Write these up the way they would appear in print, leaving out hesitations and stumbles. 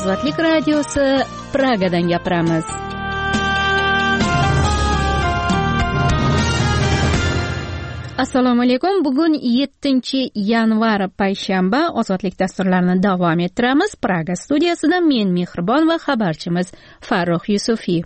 Ozodlik radiosi Pragadan gapiramiz. Assalomu alaykum. Bugun 7-yanvar payshanba. Ozodlik dasturlarini davom ettiramiz. Praga studiyasida men Mehribon va xabarchimiz Farruh Yusufiy.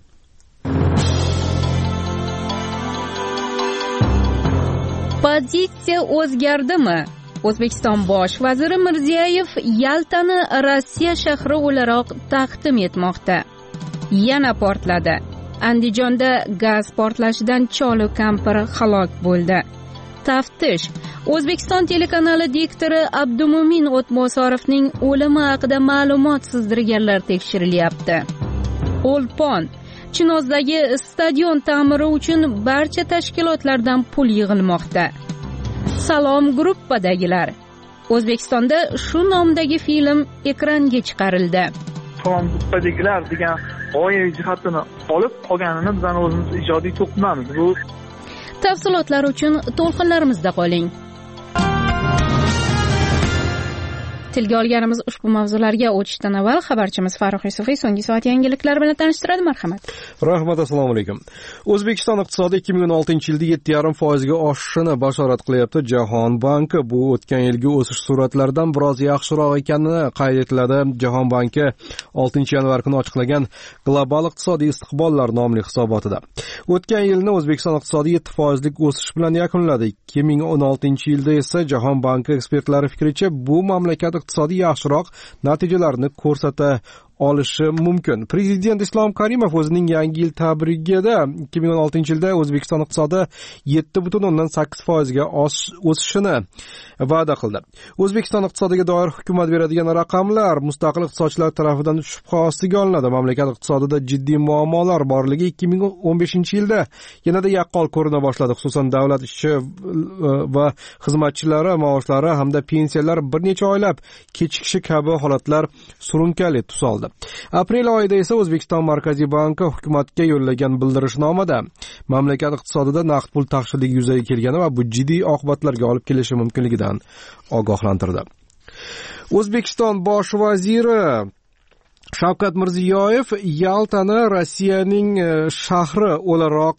Pozitsiya o'zgardimi? O'zbekiston bosh vaziri Mirziyoyev Yaltani Rossiya shahri o'laroq taqdim etmoqda. Yana portladi. Andijonda gaz portlashidan cholu kampir halok bo'ldi. Taftish. O'zbekiston telekanali diktori Abdumo'min O'tmo'sorovning o'limi haqida ma'lumot sizdirganlar tekshirilyapti. O'lpon. Chinozdagi stadion ta'miri uchun barcha tashkilotlardan pul yig'ilmoqda. Salom gruppadagilar. O'zbekistonda shu nomdagi film ekranga chiqarildi. Salom gruppadagilar degan g'oyaviy jihatini olib qolganini biz o'zimiz ijodiy to'qimamiz. Bu tafsilotlar uchun to'lqinlarimizda qoling. Tilga olganimiz ushbu mavzularga o'tishdan avval xabarchimiz Farruh Yusufiy so'nggi soat yangiliklari bilan tanishtiradi. Marhamat. Rahmat, assalomu alaykum. O'zbekiston iqtisodi 2016-yilda 7,5% ga oshishini bashorat qilyapti. Jahon banki bu o'tgan yilgi o'sish sur'atlaridan biroz yaxshiroq ekanini qayd etiladi. Jahon banki 6-yanvar kuni ochiqlagan Global iqtisodiy istiqbollar nomli hisobotida. O'tgan yilni O'zbekiston iqtisodi 7% lik o'sish bilan yakunladi. 2016-yilda esa Jahon banki ekspertlari fikricha bu mamlakat iqtisodiy yaxshiroq natijalarni ko'rsata olishi mumkin. Prezident Islom Karimov o'zining yangi yil tabrigida 2016-yilda O'zbekiston iqtisodi 7,8% ga o'sishini va'da qildi. O'zbekiston iqtisodiga doir hukumat beradigan raqamlar mustaqil iqtisodchilar tomonidan shubha ostiga olinadi. Mamlakat iqtisodida jiddiy muammolar borligi 2015-yilda yanada yaqqol ko'rina boshladi. Xususan, davlat ishi va xizmatchilari maoshlari hamda pensiyalar bir necha oylab kechikishi kabi holatlar surunkali tus oldi. Aprel oyida esa O'zbekiston Markaziy banki hukumatga yo'llagan bildirishnomada mamlakat iqtisodida naqd pul taqchilligi yuzaga kelgani va bu jiddiy oqibatlarga olib kelishi mumkinligidan ogohlantirdi. O'zbekiston bosh vaziri Shavkat Mirziyoyev Yaltani Rossiyaning shahri o'laroq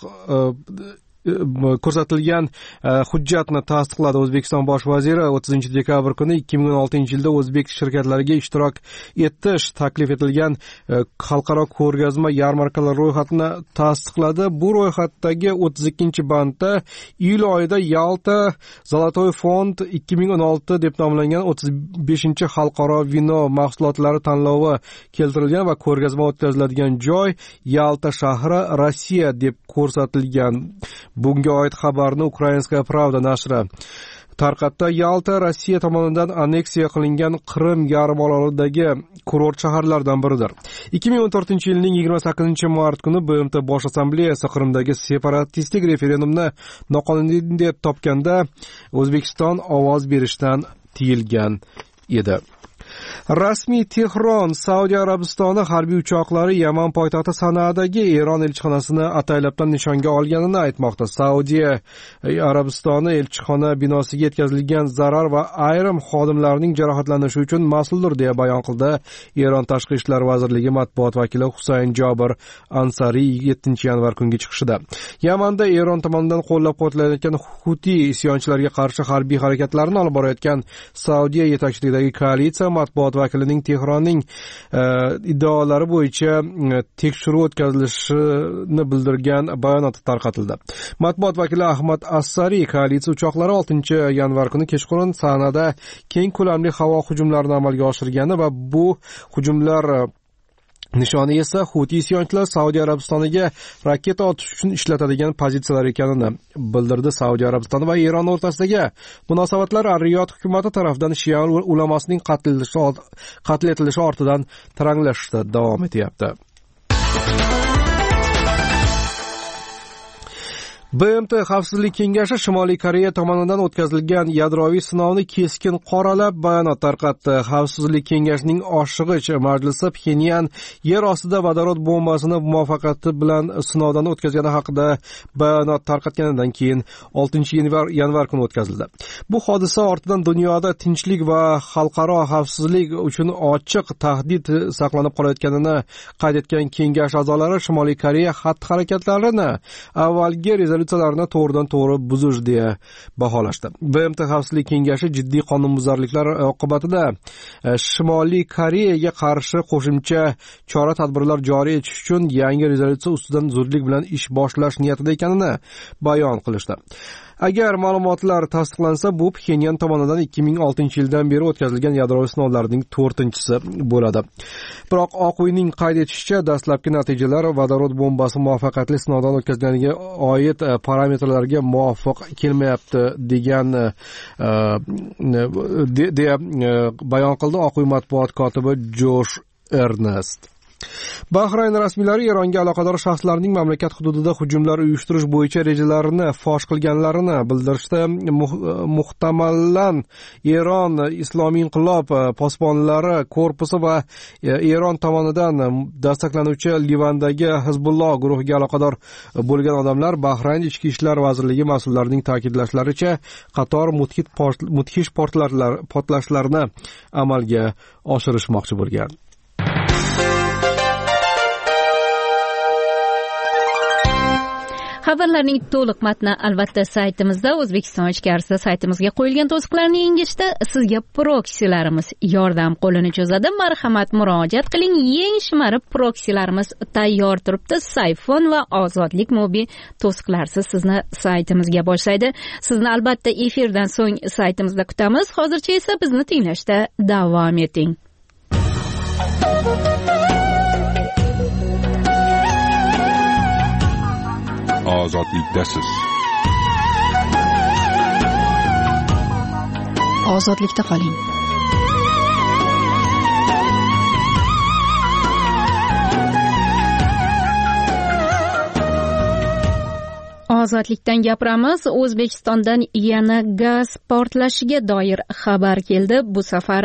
ko'rsatilgan hujjatni tasdiqladi. O'zbekiston bosh vaziri 30-dekabr kuni 2016-yilda o'zbek shirkatlariga ishtirok etish taklif etilgan xalqaro ko'rgazma yarmarkalar ro'yxatini tasdiqladi. Bu ro'yxatdagi 32-bandda iyul oyida Yalta Zolotoy fond 2016 deb nomlangan 35-xalqaro vino mahsulotlari tanlovi keltirilgan va ko'rgazma o'tkaziladigan joy Yalta shahri Rossiya deb ko'rsatilgan. Bunga oid xabarni Ukrainskaya Pravda nashri tarqatdi. Yalta Rossiya tomonidan anneksiya qilingan Qrim yarimorolidagi kurort shaharlardan biridir. 2014-yilning 28-mart kuni BMT Bosh assambleyasi Qrimdagi separatistik referendumni noqonuniy deb topganda O'zbekiston ovoz berishdan tiyilgan edi. Rasmiy Tehron Saudiya Arabistoni harbiy uchoqlari Yaman poytaxti Sanadagi Eron elchixonasini ataylabdan nishonga olganini aytmoqda. Saudiya Arabistoni elchixona binosiga yetkazilgan zarar va ayrim xodimlarning jarohatlanishi uchun mas'uldir deya bayon qildi Eron Tashqi ishlar vazirligi matbuot vakili Husayn Jobir Ansari 7-yanvar kungi chiqishida. Yamanda Eron tomonidan qo'llab-quvvatlanayotgan Huti isyonchilariga qarshi harbiy harakatlarni olib borayotgan Saudiya yetakchiligidagi koalitsiya matbuot vakilining Tehronning iddaolari bo'yicha tekshiruv o'tkazilishini bildirgan bayonoti tarqatildi. Matbuot vakili Ahmad Assari koalitsiya uchoqlari 6-yanvar kuni kechqurun Sanada keng ko'lamli havo hujumlarini amalga oshirgani va bu hujumlar nishoni esa Huti isyonchilar Saudiya Arabistoniga raketa otish uchun ishlatadigan pozitsiyalar ekanini bildirdi. Saudiya Arabistoni va Eron o'rtasidagi munosabatlar Riyod hukumati tomonidan Shia ulamosining qatl etilishi ortidan taranglashda davom etyapti. BMT Xavfsizlik kengashi Shimoliy Koreya tomonidan o'tkazilgan yadroviy sinovni keskin qoralab bayonot tarqatdi. Xavfsizlik kengashining oshig'ich majlisi Pxenyan yer ostida vodorod bombasini muvaffaqiyati bilan sinovdan o'tkazgani haqida bayonot tarqatganidan keyin 6-yanvar kuni o'tkazildi. Bu hodisa ortidan dunyoda tinchlik va xalqaro xavfsizlik uchun ochiq tahdid saqlanib qolayotganini qayd etgan kengash a'zolari Shimoliy Koreya xatti-harakatlarini avvalgi rezolyutsiyalarni to'g'ridan-to'g'ri buzish deya baholashdi. BMT Xavfsizlik kengashi jiddiy qonunbuzarliklar oqibatida Shimoliy Koreyaga qarshi qo'shimcha chora-tadbirlar joriy etish uchun yangi rezolyutsiya ustidan zudlik bilan ish boshlash niyatida ekanini bayon qilishdi. Agar ma'lumotlar tasdiqlansa, bu Pxenyan tomonidan 2006-yildan beri o'tkazilgan yadroviy sinovlarning 4-chisi bo'ladi. Biroq Oq uyning qayd etishicha, dastlabki natijalar vodorod bombasi muvaffaqiyatli sinovdan o'tkazilganiga oid parametrlarga muvofiq kelmayapti deya bayon qildi Oq uy matbuot kotibi Josh Ernest. Bahrayn rasmiylari Eronga aloqador shaxslarning mamlakat hududida hujumlar uyushtirish bo'yicha rejalarini fosh qilganlarini bildirishda, muhtamallan Eron Islomiy inqilob posbonlari korpusi va Eron tomonidan dastaklanuvchi Livandagi Hizbulloh guruhiga aloqador bo'lgan odamlar Bahrayn ichki ishlar vazirligi mas'ullarining ta'kidlashlaricha qator mudhish portlashlarni amalga oshirishmoqchi bo'lgan. Xabarlarning to'liq matni albatta saytimizda, O'zbekiston ichkarisida saytimizga qo'yilgan to'siqlarni yengishda sizga proksilarimiz yordam qo'lini cho'zadi. Marhamat, murojaat qiling. Yeng shimarib proksilarimiz tayyor turibdi. Sayfon va Ozodlik mobil to'siqlarsiz sizni saytimizga boshlaydi. Sizni albatta efirdan so'ng saytimizda kutamiz. Hozircha esa bizni tinglashda davom eting. Ozodlikdasiz. Ozodlikda qoling. Ozodlikdan gapiramiz. O'zbekistondan yana gaz portlashiga doir xabar keldi. Bu safar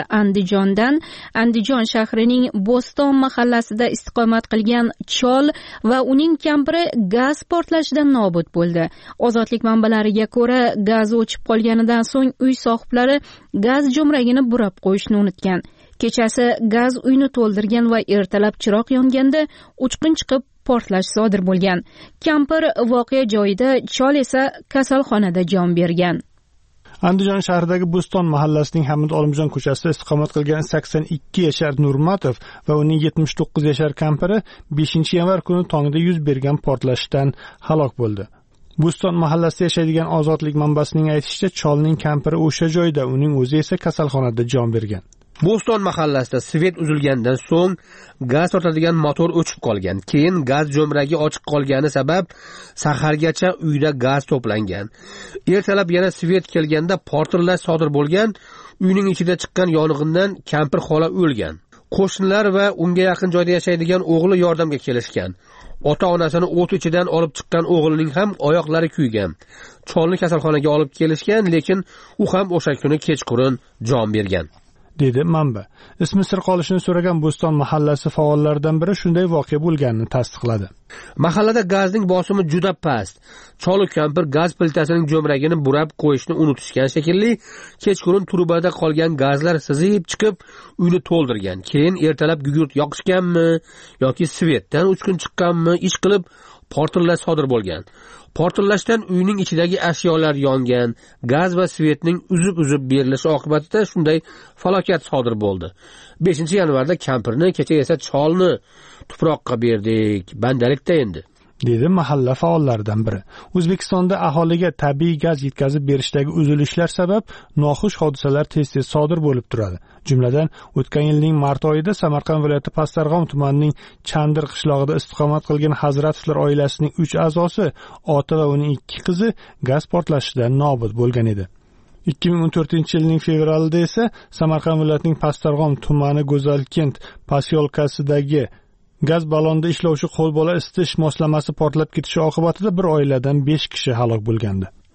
Andijon shahrining Bo'ston mahallasida istiqomat qilgan chol va uning kampiri gaz portlashidan nobud bo'ldi. Ozodlik manbalariga ko'ra, gaz o'chib qolganidan so'ng uy sohiblari gaz jo'mragini burab qo'yishni unutgan. Kechasi gaz uyni to'ldirgan va ertalab chiroq yonganda uchqun chiqib portlash sodir bo'lgan. Kampir voqea joyida, chol esa kasalxonada jon bergan. Andijon shahridagi Bo'ston mahallasining Hamid Olimjon ko'chasida istiqomat qilgan 82 yashar Nurmatov va uning 79 yashar kampiri 5-yanvar kuni tongda yuz bergan portlashdan halok bo'ldi. Bo'ston mahallasida yashaydigan Ozodlik manbasining aytishicha, cholning kampiri o'sha joyda, uning o'zi esa kasalxonada jon bergan. Bo'ston mahallasida svet uzilgandan so'ng gaz tortadigan motor o'chib qolgan. Keyin gaz jo'mragi ochiq qolgani sabab sahargacha uyda gaz to'plangan. Ertalab yana svet kelganda portlash sodir bo'lgan. Uyning ichida chiqqan yong'indan kampir xola o'lgan. Qo'shnilar va unga yaqin joyda yashaydigan o'g'li yordamga kelishgan. Ota-onasini o't ichidan olib chiqqan o'g'lining ham oyoqlari kuygan. Cholni kasalxonaga olib kelishgan, lekin u ham o'sha kuni kechqurun jon bergan, dedi manba. Ismi sir qolishini so'ragan Bo'ston mahallasi faollaridan biri shunday voqea bo'lganini tasdiqladi. Mahallada gazning bosimi juda past. Cholu kampir gaz plitasining jo'mragini burab qo'yishni unutishgan shekilli, kechqurun trubada qolgan gazlar sizib chiqib uyni to'ldirgan. Keyin ertalab gugurt yoqishganmi yoki svetdan uchqun chiqqanmi ish qilib portlash sodir bo'lgan. Portlashdan uyning ichidagi ashyolar yongan, gaz va svetning uzib berilishi oqibatida shunday falokat sodir bo'ldi. 5-yanvarda kampirni, kecha esa cholni tuproqqa berdik. Bandalikda endi, dedi mahalla faollaridan biri. O'zbekistonda aholiga tabiiy gaz yetkazib berishdagi uzilishlar sabab noxush hodisalar tez-tez sodir bo'lib turadi. Jumladan, o'tgan yilning mart oyida Samarqand viloyati Pastdarg'om tumanining Chandir qishlog'ida istiqomat qilgan Hazratovlar oilasining 3 a'zosi, ota va uning 2 qizi gaz portlashidan nobud bo'lgan edi. 2014-yilning fevralida esa Samarqand viloyatining Pastdarg'om tumani Go'zalkent posyolkasidagi gaz ballonda ishlovchi qo'lbola isitish moslamasi portlab ketishi oqibatida bir oiladan 5 kishi halok bo'lgandi.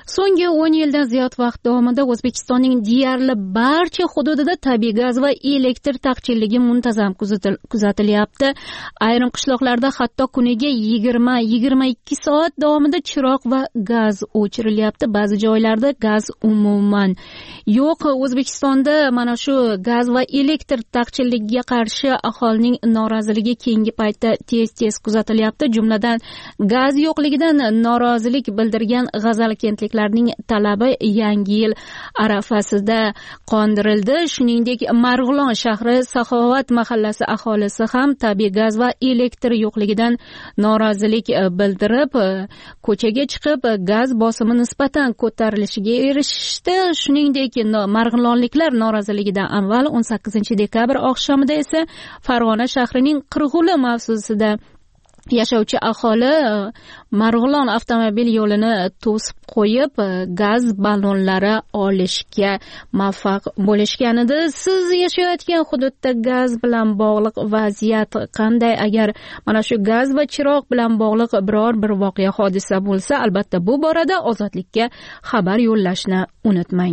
So'nggi 10 yildan ziyod vaqt davomida O'zbekistonning deyarli barcha hududida tabiiy gaz va elektr taqchilligi muntazam kuzatilyapti. Ayrim qishloqlarda hatto kuniga 20-22 soat davomida chiroq va gaz o'chirilyapti. Ba'zi joylarda gaz umuman yo'q. O'zbekistonda mana shu gaz va elektr taqchilligiga qarshi aholining noroziligi keyingi paytda tez kuzatilyapti. Jumladan gaz yo'qligidan norozilik bildirgan G'azal kentliklarning talabi Yangi yil arafasida qondirildi. Shuningdek, Marg'ilon shahri Saxovat mahallasi aholisi ham tabiiy gaz va elektr yo'qligidan norozilik bildirib, ko'chaga chiqib, gaz bosimi nisbatan ko'tarilishiga erishishdi. Shuningdek, marg'ilonliklar noroziligidan avval 18-dekabr oqshomida esa Farg'ona shahrining Qirg'uli mavzusida yashovchi aholi Marg'ilon avtomobil yo'lini to'sib qo'yib, gaz ballonlari olishga muvaffaq bo'lishgan edi. Siz yashayotgan hududda gaz bilan bog'liq vaziyat qanday? Agar mana shu gaz va chiroq bilan bog'liq biror bir voqea, hodisa bo'lsa, albatta bu borada Ozodlikka xabar yo'llashni unutmang.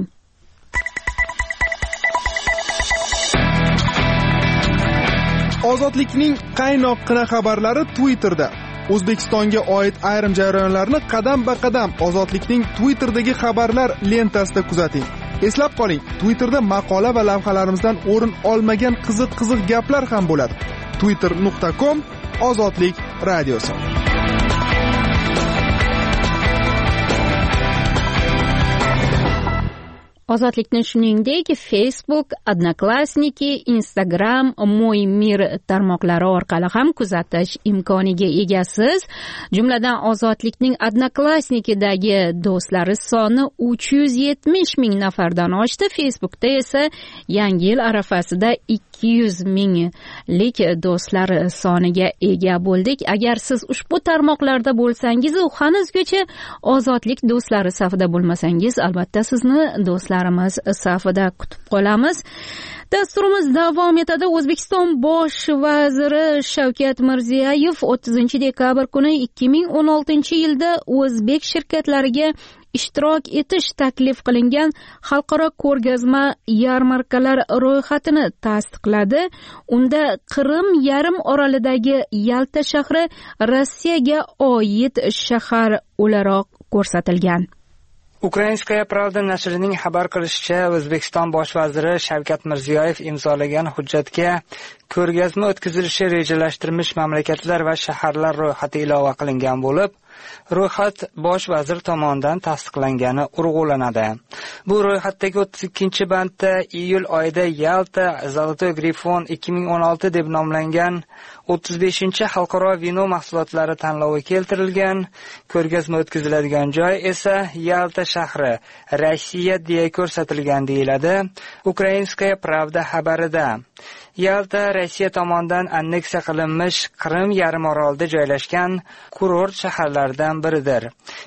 Ozodlikning qaynoqqina xabarlari Twitterda. O'zbekistonga oid ayrim jarayonlarni qadam-ba-qadam Ozodlikning Twitterdagi xabarlar lentasida kuzating. Eslab qoling, Twitterda maqola va lavhalarimizdan o'rin olmagan qiziq gaplar ham bo'ladi. twitter.com/ozodlik radiosi. Ozodlikni shuningdek Facebook, Odnoklassniki, Instagram, Mo'y Mir tarmoqlari orqali ham kuzatish imkoniga egasiz. Jumladan Ozodlikning Odnoklassnikidagi do'stlari soni 370 ming nafardan oshdi. Facebookda esa Yangi yil arafasida 200 minglik do'stlar soniga ega bo'ldik. Agar siz ushbu tarmoqlarda bo'lsangiz, hanuzgacha Ozodlik do'stlari safida bo'lmasangiz, albatta sizni do'stlarimiz safida kutib qolamiz. Dasturimiz davom etadi. O'zbekiston bosh vaziri Shavkat Mirziyoyev 30-dekabr kuni 2016-yilda o'zbek shirkatlariga ishtirok etish taklif qilingan xalqaro ko'rgazma yarmarkalar ro'yxatini tasdiqladi. Unda Qrim yarim orolidagi Yalta shahri Rossiyaga oid shahar o'laroq ko'rsatilgan. Ukrainskaya Pravda nashrining xabar qilishicha, O'zbekiston bosh vaziri Shavkat Mirziyoyev imzolagan hujjatga ko'rgazma o'tkazilishi rejalashtirilmish mamlakatlar va shaharlar ro'yxati ilova qilingan bo'lib, ro'yxat bosh vazir tomonidan tasdiqlangani urg'ulanadi. Bu ro'yxatdagi 32-bandda iyul oyida Yalta Zolotoy Grifon 2016 deb nomlangan 35-xalqaro vino mahsulotlari tanlovi keltirilgan. Ko'rgazma o'tkaziladigan joy esa Yalta shahri, Rossiya deya ko'rsatilgan deyiladi Ukrainskaya Pravda xabarida. Yalta Rossiya tomonidan anneksiya qilinmish Qrim yarimorolida joylashgan kurort shaharlardan biridir.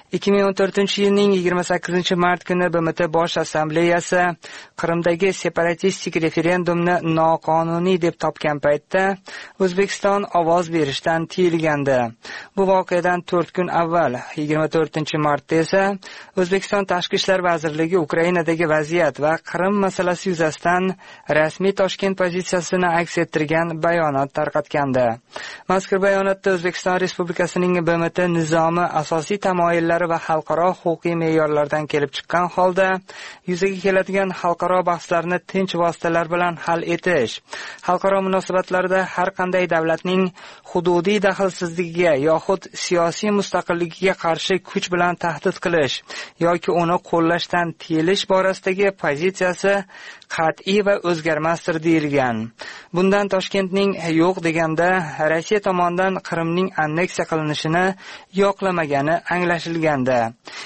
2014-yilning 28-mart kuni BMT Bosh Assambleyasi Qrimdagi separatistik referendumni noqonuniy deb topgan paytda O'zbekiston ovoz berishdan tiyilgandi. Bu voqeadan 4 kun avval, 24-martda esa O'zbekiston Tashqi ishlar vazirligi Ukrainadagi vaziyat va Qrim masalasi yuzasidan rasmiy Toshkent pozitsiyasini aks ettirgan bayonot tarqatgandi. Mazkur bayonotda O'zbekiston Respublikasining BMT nizomi asosiy tamoyillari va xalqaro huquqiy me'yorlardan kelib chiqqan holda yuzaga keladigan xalqaro bahslarni tinch vositalar bilan hal etish, xalqaro munosabatlarda har qanday davlatning hududiy daxlsizligiga yoxud siyosiy mustaqilligiga qarshi kuch bilan tahdid qilish yoki uni qo'llashdan tiyilish borasidagi pozitsiyasi qat'iy va o'zgarmasdir deyilgan. Bundan Toshkentning yo'q deganda Rossiya tomonidan Qrimning anneksiya qilinishini yoqlamagani anglashilgandi.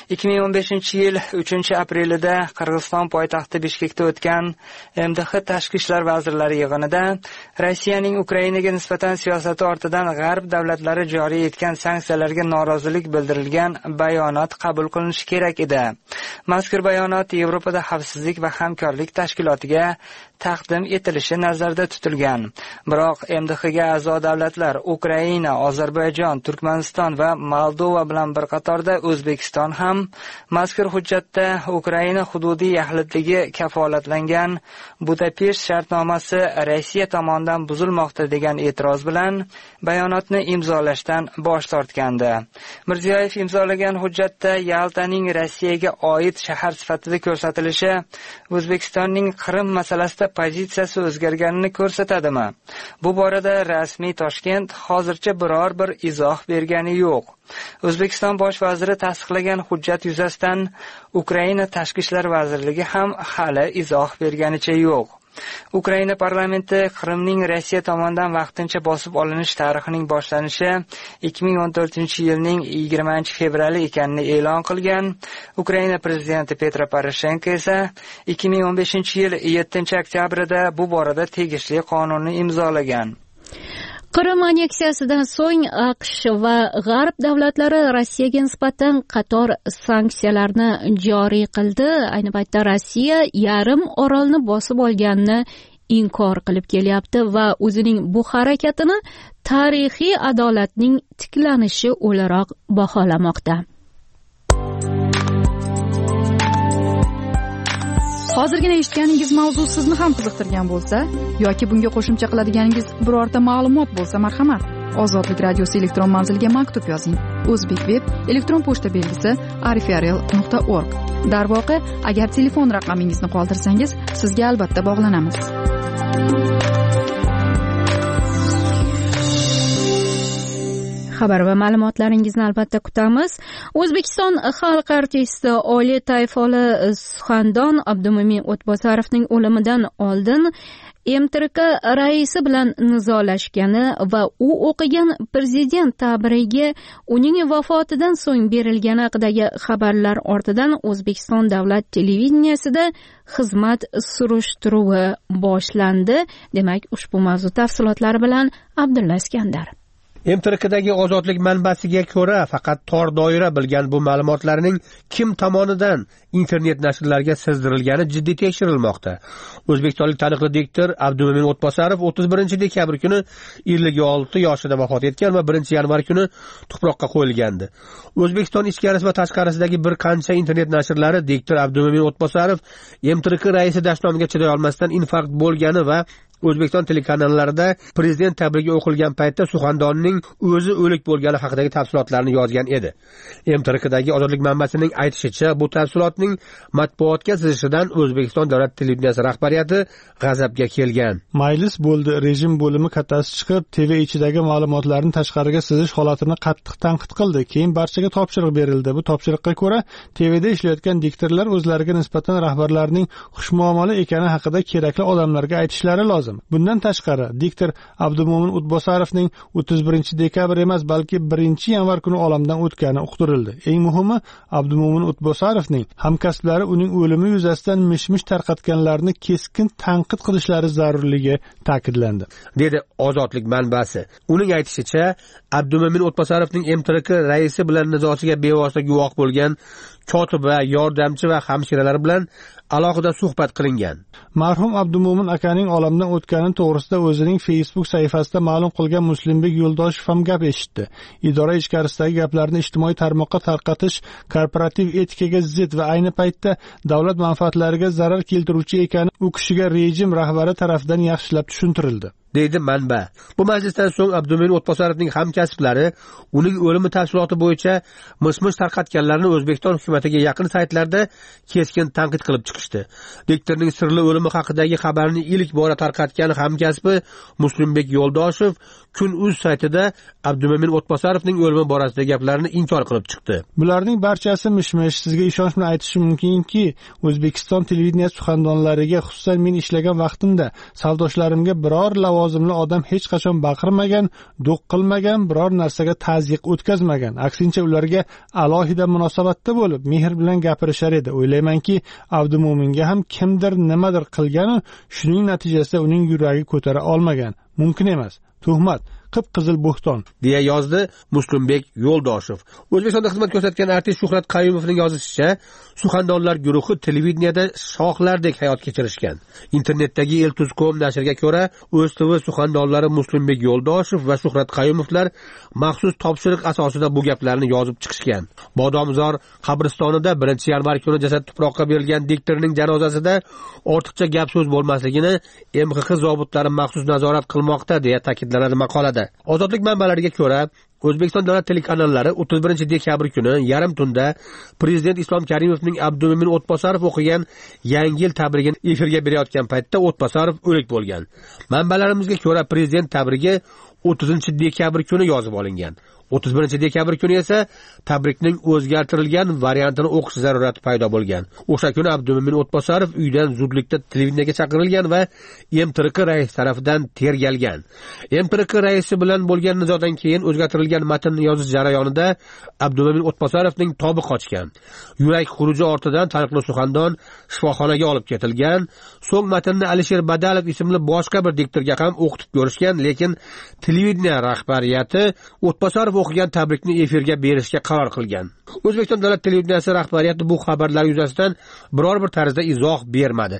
2015-yil 3-aprelida Qirg'iziston poytaxti Bishkekda o'tgan MDH tashqi ishlar vazirlari yig'inida Rossiyaning Ukrainaga nisbatan siyosati ortidan G'arb davlatlari joriy etgan sanksiyalarga norozilik bildirilgan bayonot qabul qilinishi kerak edi. Mazkur bayonot Yevropada xavfsizlik va hamkorlik tashkilotiga taqdim etilishi nazarda tutilgan. Biroq MDHga a'zo davlatlar Ukraina, Ozarbayjon, Turkmaniston va Moldova bilan bir qatorda O'zbekiston ham mazkur hujjatda Ukraina hududiy yaxlitligi kafolatlangan Budapesht shartnomasi Rossiya tomonidan buzilmoqda degan e'tiroz bilan bayonotni imzolashdan bosh tortgandi. Mirziyoyev imzolagan hujjatda Yaltaning Rossiyaga oid shahar sifatida ko'rsatilishi O'zbekistonning Qrim masalasida pozitsiyasi o'zgarganini ko'rsatadimi? Bu borada rasmiy Toshkent hozircha biror bir izoh bergani yo'q. O'zbekiston bosh vaziri tasdiqlagan hujjat yuzasidan Ukraina Tashqi ishlar vazirligi ham hali izoh berganicha yo'q. Ukraina parlamenti Qrimning Rossiya tomonidan vaqtincha bosib olinish tarixining boshlanishi 2014-yilning 20-fevrali ekanini e'lon qilgan. Ukraina prezidenti Petro Poroshenko esa 2015-yil 7-oktyabrida bu borada tegishli qonunni imzolagan. Qrim anneksiyasidan so'ng AQSh va G'arb davlatlari Rossiyaga nisbatan qator sanksiyalarni joriy qildi. Ayni paytda Rossiya yarim orolni bosib olganini inkor qilib kelyapti va o'zining bu harakatini tarixiy adolatning tiklanishi o'laroq baholamoqda. Hozirgina eshitganingiz mavzu sizni ham qiziqtirgan bo'lsa yoki bunga qo'shimcha qiladiganingiz birorta ma'lumot bo'lsa, marhamat, Ozodlik radiosi elektron manziliga maktub yozing. O'zbekveb elektron pochta belgisi arifiarel.org. Darvoqe, agar telefon raqamingizni qoldirsangiz, sizga albatta bog'lanamiz. Xabar va ma'lumotlaringizni albatta kutamiz. O'zbekiston xalq artisti Oliy toifali suxandon Abdumo'min O'tbosarovning o'limidan oldin MTRK raisi bilan nizolashgani va u o'qigan prezident ta'biriga uning vafotidan so'ng berilgani haqidagi xabarlar ortidan O'zbekiston davlat televideniyasida xizmat surishtiruvi boshlandi. Demak, ushbu mavzu tafsilotlari bilan Abdulla Iskandar. MTRKdagi ozodlik manbasiga ko'ra, faqat tor doira bilgan bu ma'lumotlarning kim tomonidan internet nashrlarga sizdirilgani jiddiy tekshirilmoqda. O'zbekistonlik taniqli diktor Abdumo'min O'tbosarov 31-dekabr kuni 56 yoshida vafot etgan va 1-yanvar kuni tuproqqa qo'yilgandi. O'zbekiston ichkarisi va tashqarisidagi bir qancha internet nashrlari diktor Abdumo'min O'tbosarov MTRK raisi dashnomiga chiday olmasdan infarkt bo'lgani va O'zbekiston telekanallarida prezident tabrigi o'qilgan paytda suxandonning o'zi o'lik bo'lgani haqidagi tafsilotlarni yozgan edi. MTRKdagi ozodlik manbasining aytishicha, bu tafsilotning matbuotga sizishidan O'zbekiston davlat televideniyasi rahbariyati g'azabga kelgan. Maylis bo'ldi, rejim bo'limi kattasi chiqib, TV ichidagi ma'lumotlarni tashqariga sizish holatini qattiq tanqid qildi. Keyin barchaga topshiriq berildi. Bu topshiriqqa ko'ra, TVda ishlayotgan diktorlar o'zlariga nisbatan rahbarlarning xushmuomala ekani haqida kerakli odamlarga aytishlari lozim. Bundan tashqari, diktor Abdumo'min O'tbosarovning 31-dekabr emas, balki 1-yanvar kuni olamdan o'tgani uqtirildi. Eng muhimi, Abdumo'min O'tbosarovning hamkasblari uning o'limi yuzasidan mish-mish tarqatganlarni keskin tanqid qilishlari zarurligi ta'kidlandi, dedi ozodlik manbasi. Uning aytishicha, Abdumo'min O'tbosarovning MTRK raisi bilan nizosiga bevosita guvoh bo'lgan kotiba, yordamchi va hamshiralar bilan alohida suhbat qilingan. Marhum Abdumo'min akaning olamdan o'tgani to'g'risida o'zining Facebook sahifasida ma'lum qilgan Muslimbek Yo'ldoshev ham gap eshitdi. Idora ichkarisidagi gaplarni ijtimoiy tarmoqqa tarqatish korporativ etikaga zid va ayni paytda davlat manfaatlariga zarar keltiruvchi ekani u kishiga rejim rahbari tomonidan yaxshilab tushuntirildi, deydi manba. Bu majlisdan so'ng Abdumo'min O'tbosarovning hamkasblari uning o'limi tafsiloti bo'yicha mish-mish tarqatganlarni O'zbekiston hukumatiga yaqin saytlarda keskin tanqid qilib chiqishdi. Diktorning sirli o'limi haqidagi xabarni ilk bora tarqatgan hamkasbi Muslimbek Yo'ldoshev Kun.uz saytida Abdumo'min O'tbosarovning o'limi borasidagi gaplarni inkor qilib chiqdi. Bularning barchasi mish-mish. Sizga ishonch bilan aytishim mumkinki, O'zbekiston televideniyasi suxandonlariga, xususan men ishlagan vaqtimda savdoshlarimga biror lavozimli odam hech qachon baqirmagan, do'q qilmagan, biror narsaga tazyiq o'tkazmagan. Aksincha ularga alohida munosabatda bo'lib, mehr bilan gapirishar edi. O'ylaymanki, Abdumo'minga ham kimdir nimadir qilgani, shuning natijasida uning yuragi ko'tara olmagan. Mumkin emas. Tuhmat, qip-qizil bo'xton, deya yozdi Muslimbek Yo'ldoshev. O'zbekistonda xizmat ko'rsatgan artist Shuhrat Qayumovning yozishicha, suxandonlar guruhi televideniyada shohlardek hayot kechirishgan. Internetdagi Eltuz.com nashriga ko'ra, O'zTV suxandonlari Muslimbek Yo'ldoshev va Shuhrat Qayumovlar maxsus topshiriq asosida bu gaplarni yozib chiqishgan. Bodomzor qabristonida 1-yanvar kuni jasad tuproqqa berilgan diktorning janozasida ortiqcha gap so'z bo'lmasligini MXX zobitlari maxsus nazorat qilmoqda, deya ta'kidlanadi maqolada. Ozodlik manbalariga ko'ra, O'zbekiston davlat telekanallari 31-dekabr kuni yarim tunda Prezident Islom Karimovning Abdumo'min O'tbosarov o'qigan Yangi yil tabrigini efirga berayotgan paytda O'tbosarov o'lik bo'lgan. Manbalarimizga ko'ra, Prezident tabrigi 30-dekabr kuni yozib olingan. 31-dekabr kuni esa tabrikning o'zgartirilgan variantini o'qish zarurati paydo bo'lgan. O'sha kuni Abdumo'min O'tbosarov uydan zudlikda televideniyega chaqirilgan va MTRK rais tarafidan tergalgan. MTRK raisi bilan bo'lgan nizodan keyin o'zgartirilgan matnni yozish jarayonida Abdumo'min O'tbosarovning tobi qochgan. Yurak xuruji ortidan taniqli suxandon shifoxonaga olib ketilgan. So'ng matnni Alisher Badalov ismli boshqa bir diktorga ham o'qitib ko'rishgan, lekin televideniya rahbariyati O'tbosarov o'qigan tabrikni efirga berishga qaror qilgan. O'zbekiston davlat televideniyasi rahbariyati bu xabarlar yuzasidan biror bir tarzda izoh bermadi.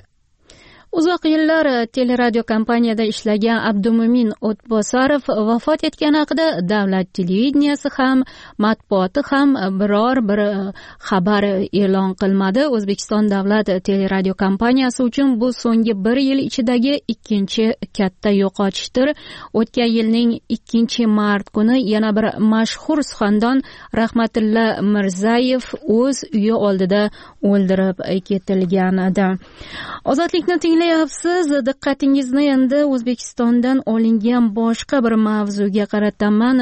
Uzoq yillar teleradio kompaniyada ishlagan Abdumo'min O'tbosarov vafot etgani haqida davlat televideniyasi ham, matbuoti ham biror bir xabar e'lon qilmadi. O'zbekiston davlat teleradio kompaniyasi uchun bu so'nggi 1 yil ichidagi ikkinchi katta yo'qotishdir. O'tgan yilning 2-mart kuni yana bir mashhur suxandon Rahmatilla Mirzayev o'z uyi oldida o'ldirib ketilgan edi. Ozodlikni tinglayapsiz. Diqqatingizni endi O'zbekistondan olingan boshqa bir mavzuga qarataman.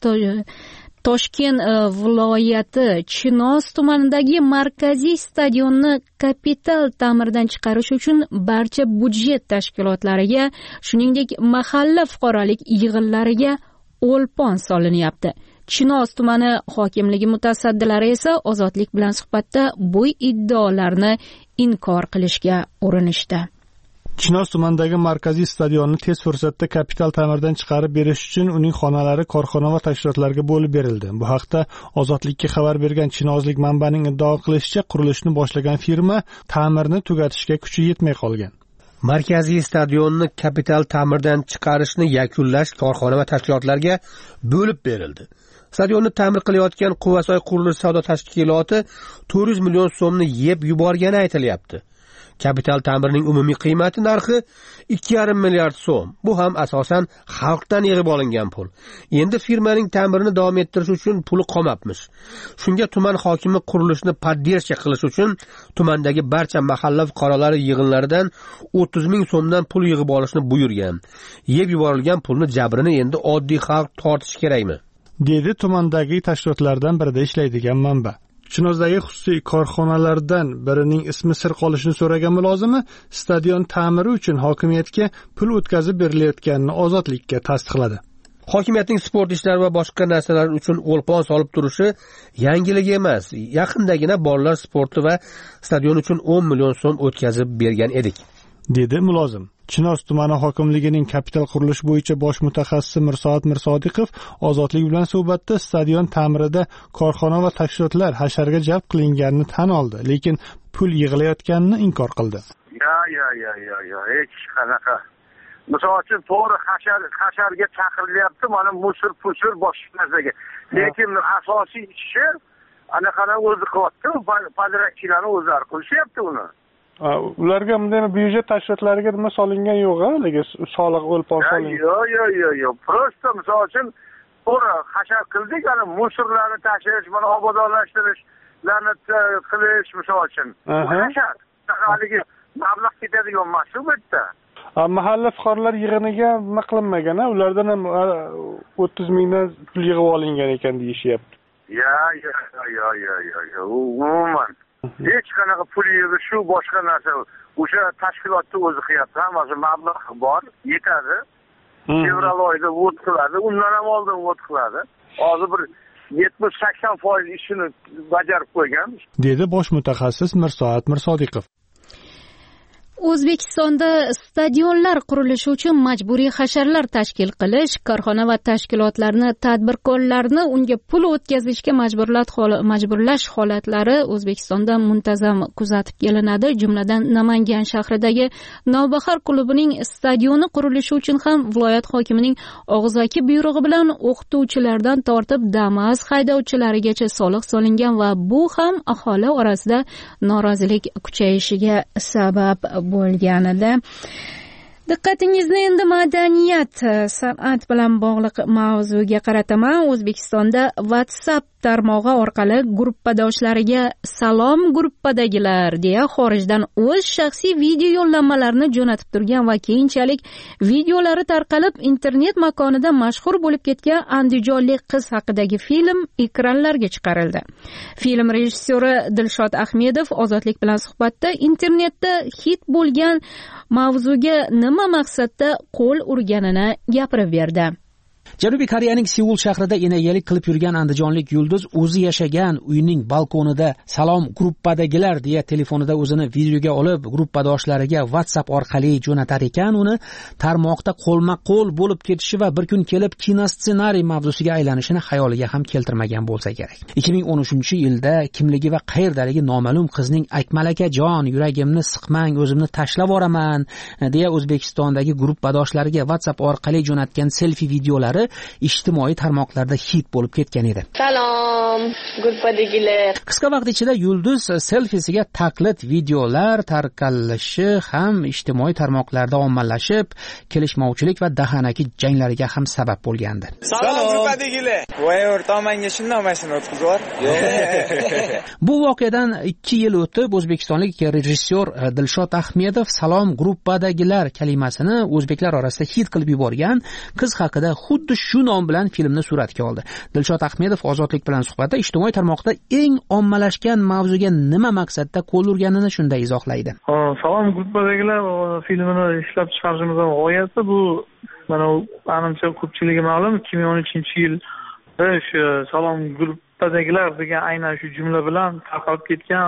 Toshkent viloyati Chinoz tumanidagi markaziy stadionni kapital ta'mirdan chiqarish uchun barcha budjet tashkilotlariga, shuningdek mahalla fuqarolik yig'inlariga o'lpon solinyapti. Chinoz tumani hokimligi mutasaddilari esa Ozodlik bilan suhbatda bu iddaolarni inkor qilishga urinishdi. Chinoz tumanidagi markaziy stadionni tez fursatda kapital ta'mirdan chiqarib berish uchun uning xonalari korxona va tashkilotlarga bo'lib berildi. Bu haqda Ozodlikka xabar bergan chinozlik manbaning iddao qilishicha, qurilishni boshlagan firma ta'mirni tugatishga kuchi yetmay qolgan. Markaziy stadionni kapital ta'mirdan chiqarishni yakunlash korxona va tashkilotlarga bo'lib berildi. Stadionni ta'mir qilayotgan Quvasoy qurilish savdo tashkiloti 400 million so'mni yeb yuborgani aytilyapti. Kapital ta'mirning umumiy qiymati narxi 2,5 milliard so'm. Bu ham asosan xalqdan yig'ib olingan pul. Endi firmaning ta'mirini davom ettirish uchun puli qolmabmish. Shunga tuman hokimi qurilishni poddershka qilish uchun tumandagi barcha mahalla fuqarolari yig'inlaridan 30 ming so'mdan pul yig'ib olishni buyurgan. Yeb yuborilgan pulni jabrini endi oddiy xalq tortishi kerakmi? Dedi tumandagi tashkilotlardan birida ishlaydigan manba. Chinozdagi xususiy korxonalardan birining ismi sir qolishini so'ragan mulozimi stadion ta'miri uchun hokimiyatga pul o'tkazib berilayotganini Ozodlikka tasdiqladi. Hokimiyatning sport ishlari va boshqa narsalar uchun o'lpon solib turishi yangilik emas. Yaqindagina bolalar sporti va stadion uchun 10 million so'm o'tkazib bergan edik, dedi mulozim. Chinoz tumani hokimligining kapital qurilish bo'yicha bosh mutaxassisi Mirsoat Mirsodiqov Ozodlik bilan suhbatda stadion ta'mirida korxona va tashkilotlar hasharga jalb qilinganini tan oldi, lekin pul yig'ilayotganini inkor qildi. Hech qanaqa. Misol uchun to'g'ri hasharga chaqirilyapti, mana musir boshqa narsaga. Lekin asosiy ishi anaqani o'zi qilyapti, podrakchilarni o'zlari qilishyapti uni. Ularga bunday byudjet tashkilotlariga nima solingan yo'q-a, haligi soliq o'lpon solingan. Yo'q. Prosta misol uchun to'g'ri hashar qildik, ana mushurlarni tashish, mana obodonlashtirishlarni qilish misol uchun. Hashar haligi mablag' ketadigan mas'ul bu yerda. Mahalla fuqarolar yig'iniga nima qilinmagan-a? Ulardan ham 30 mingdan pul yig'ib olingan ekan deyishyapti. Umuman hech qanaqa pul yig'ish shu boshqa narsa. O'sha tashkilotda o'zi qilyapti. Hammasi mablag' bor, yetadi. Fevral oyida vot qiladi, undan ham oldin vot qiladi. Hozir bir 70-80% ishini bajarib qo'ygan, dedi bosh mutaxassis Mirsoat Mirsodiqov. O'zbekistonda stadionlar qurilishi uchun majburiy hasharlar tashkil qilish, korxona va tashkilotlarni tadbirkorlarni unga pul o'tkazishga majburlash holatlari O'zbekistonda muntazam kuzatib kelinadi. Jumladan Namangan shahridagi Navbahor klubining stadioni qurilishi uchun ham viloyat hokimining og'zaki buyrug'i bilan o'qituvchilardan tortib Damas haydovchilarigacha soliq solingan va bu ham aholi orasida norozilik kuchayishiga sabab bo'lganida. Diqqatingizni endi madaniyat, san'at bilan bog'liq mavzuga qarataman. O'zbekistonda WhatsApp tarmog'i orqali gruppadoshlariga salom gruppadagilar deya xorijdan o'z shaxsiy video yo'llanmalarini jo'natib turgan va keyinchalik videolari tarqalib internet makonida mashhur bo'lib ketgan andijonlik qiz haqidagi film ekranlarga chiqarildi. Film rejissyori Dilshod Ahmedov Ozodlik bilan suhbatda internetda hit bo'lgan mavzuga nima maqsadda qo'l urganini gapirib berdi. Janubiy Koreyaning Seul shahrida enagalik qilib yurgan andijonlik yulduz o'zi yashagan uyning balkonida salom gruppadagilar deya telefonida o'zini videoga olib gruppadoshlariga WhatsApp orqali jo'natar ekan. Uni tarmoqda qo'lma-qo'l bo'lib ketishi va bir kun kelib kinossenariy mavzusiga aylanishini xayoliga ham keltirmagan bo'lsa kerak. 2013-yilda kimligi va qayerdaligi noma'lum qizning Akmal akajon, yuragimni siqmang, o'zimni tashlab yuboraman deya O'zbekistondagi gruppadoshlariga WhatsApp orqali jo'natgan selfie videolari ijtimoiy tarmoqlarda hit bo'lib ketgan edi. Salom, gruppadagilar. Qisqa vaqt ichida yulduz selfisiga taqlid videolar tarqalishi ham ijtimoiy tarmoqlarda ommalashib, kelishmovchilik va dahanaki janglariga ham sabab bo'lgandi. Salom gruppadagilar. Voy o'rtamanga shunday mashina o'tkazib bor. Bu voqeadan 2 yil o'tib O'zbekistonlik rejissyor Dilshod Ahmedov salom gruppadagilar kalimasini o'zbeklar orasida hit qilib yuborgan qiz haqida xuddi shu nom bilan filmni suratga oldi. Dilshod Ahmedov Ozodlik bilan suhbatda ijtimoiy tarmoqda eng ommalashgan mavzuga nima maqsadda qo'l urganini shunday izohlaydi. Salom gruppadagilar filmini ishlab chiqarishimizning g'oyasi bu mana animcha ko'pchiligi ma'lum 2013-yilda shu salom gruppadagilar degan aynan shu jumla bilan tarqalib ketgan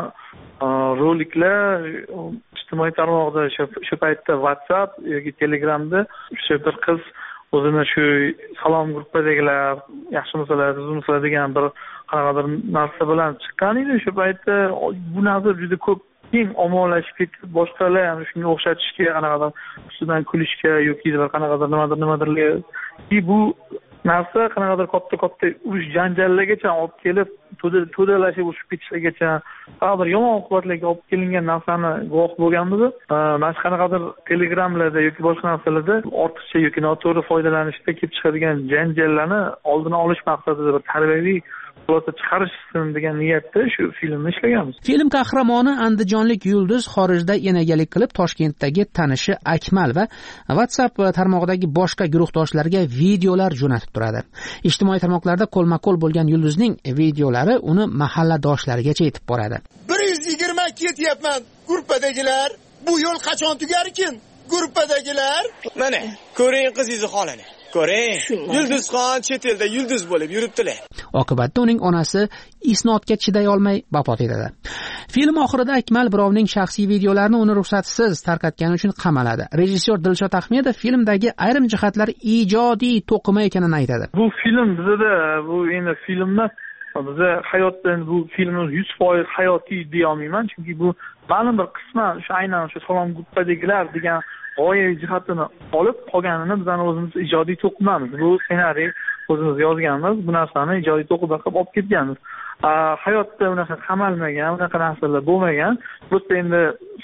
roliklar ijtimoiy tarmoqda shu paytda WhatsApp yoki Telegramda o'sha bir qiz o'zini shu salom gruppadagilar yaxshimisilar, tuzimisilar degan bir qanaqadir narsa bilan chiqqan edi. Shu paytda bu narsa juda ko'p keng ommalashib ketib, boshqalar ham shunga o'xshatishga, qanaqadir ustidan kulishga yoki bir qanaqadir nimadirlarga, bu narsa qanaqadir katta urush janjallargacha olib kelib, to'dalashib urushib ketishlargacha qanaqadir yomon oqibatlarga olib kelingan narsani guvoh bo'lganmiz. Mana shu qanaqadir telegramlarda yoki boshqa narsalarda ortiqcha yoki noto'g'ri foydalanishda kelib chiqadigan janjallarni oldini olish maqsadida bir tarbiyaviy xulosa chiqarishsin degan niyatda shu filmni ishlaganmiz. Film qahramoni andijonlik yulduz xorijda enagalik qilib Toshkentdagi tanishi Akmal va WhatsApp tarmog'idagi boshqa guruhdoshlariga videolar jo'natib turadi. Ijtimoiy tarmoqlarda qo'lma-qo'l bo'lgan yulduzning videolari uni mahalladoshlarigacha yetib boradi. 120 ketyapman gruppadagilar. Bu yo'l qachon tugarkin? Gruppadagilar. Mana, ko'ring qizingizni holini. Ko'ring, Yulduzxon chet elda yulduz bo'lib yuribdilar. Oqibatda uning onasi isnodga chiday olmay vafot etadi. Film oxirida Akmal birovning shaxsiy videolarini uni ruxsatsiz tarqatgani uchun qamaladi. Rejissyor Dilshod Ahmedov filmdagi ayrim jihatlar ijodiy to'qima ekanini aytadi. Bu film bizda bu endi filmni biza hayotdan bu filmning 100% hayotiy deya olmayman, chunki bu ma'lum bir qisman shu aynan shu salom gruppadagilar degan g'oyaviy jihatini olib qolganini bizani o'zimiz ijodiy to'qimamiz. Bu ssenariy o'zimiz yozganmiz, bu narsani ijodiy to'qima qilib olib ketganmiz. Hayotda unaqa qamalmagan, unaqa narsalar bo'lmagan. Biz endi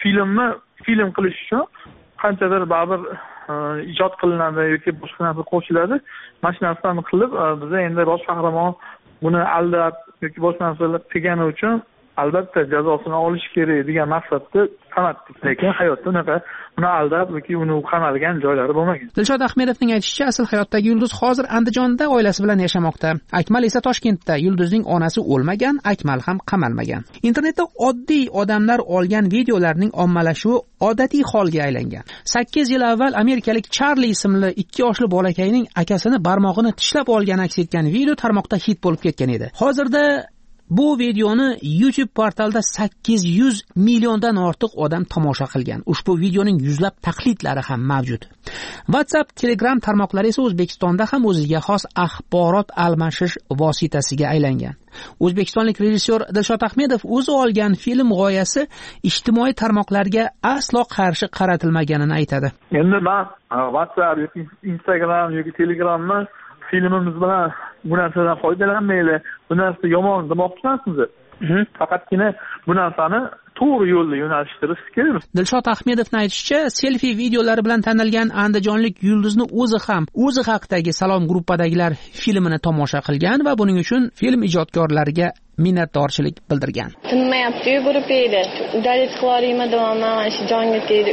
film qilish uchun qanchadir baribir ijod qilinadi yoki boshqa narsa qo'shiladi. Mana shu narsani qilib biz endi bosh qahramon buni aldab yoki boshqa narsalar qilgani uchun albatta jazosini olish kerak degan maqsadda qamatdik. Lekin hayotda unaqa uni aldab yoki uni qamalgan joylari bo'lmagan. Dilshod Ahmedovning aytishicha, asl hayotdagi yulduz hozir Andijonda oilasi bilan yashamoqda. Akmal esa Toshkentda. Yulduzning onasi o'lmagan, Akmal ham qamalmagan. Internetda oddiy odamlar olgan videolarning ommalashuvi odatiy holga aylangan. 8 yil avval amerikalik Charlie ismli 2 yoshli bolakayning akasini barmog'ini tishlab olgani aks etgan video tarmoqda hit bo'lib ketgan edi. Hozirda Bu videoni YouTube portalida 800 milliondan ortiq odam tomosha qilgan. Ushbu videoning yuzlab taqlidlari ham mavjud. WhatsApp, Telegram tarmoqlari esa O'zbekistonda ham o'ziga xos axborot almashish vositasiga aylangan. O'zbekistonlik rejissyor Dilshod Ahmedov o'zi olgan film g'oyasi ijtimoiy tarmoqlarga aslo qarshi qaratilmaganini aytadi. Endi men WhatsApp yoki Instagram yoki Telegramni filmimiz bilan bu narsadan foydalanmayli, bu narsa yomon demoqchi emasmiz. Faqatgina bu narsani to'g'ri yo'lda yo'nalishtirish kerak. Dilshod Ahmedovning aytishicha, selfie videolari bilan tanilgan andijonlik yulduzni o'zi haqidagi Salom gruppadagilar filmini tomosha qilgan va buning uchun film ijodkorlariga minnatdorchilik bildirgan. Tinmayapti-yu guruh edi. Dalit qilorima davoman shu jonga tegdi.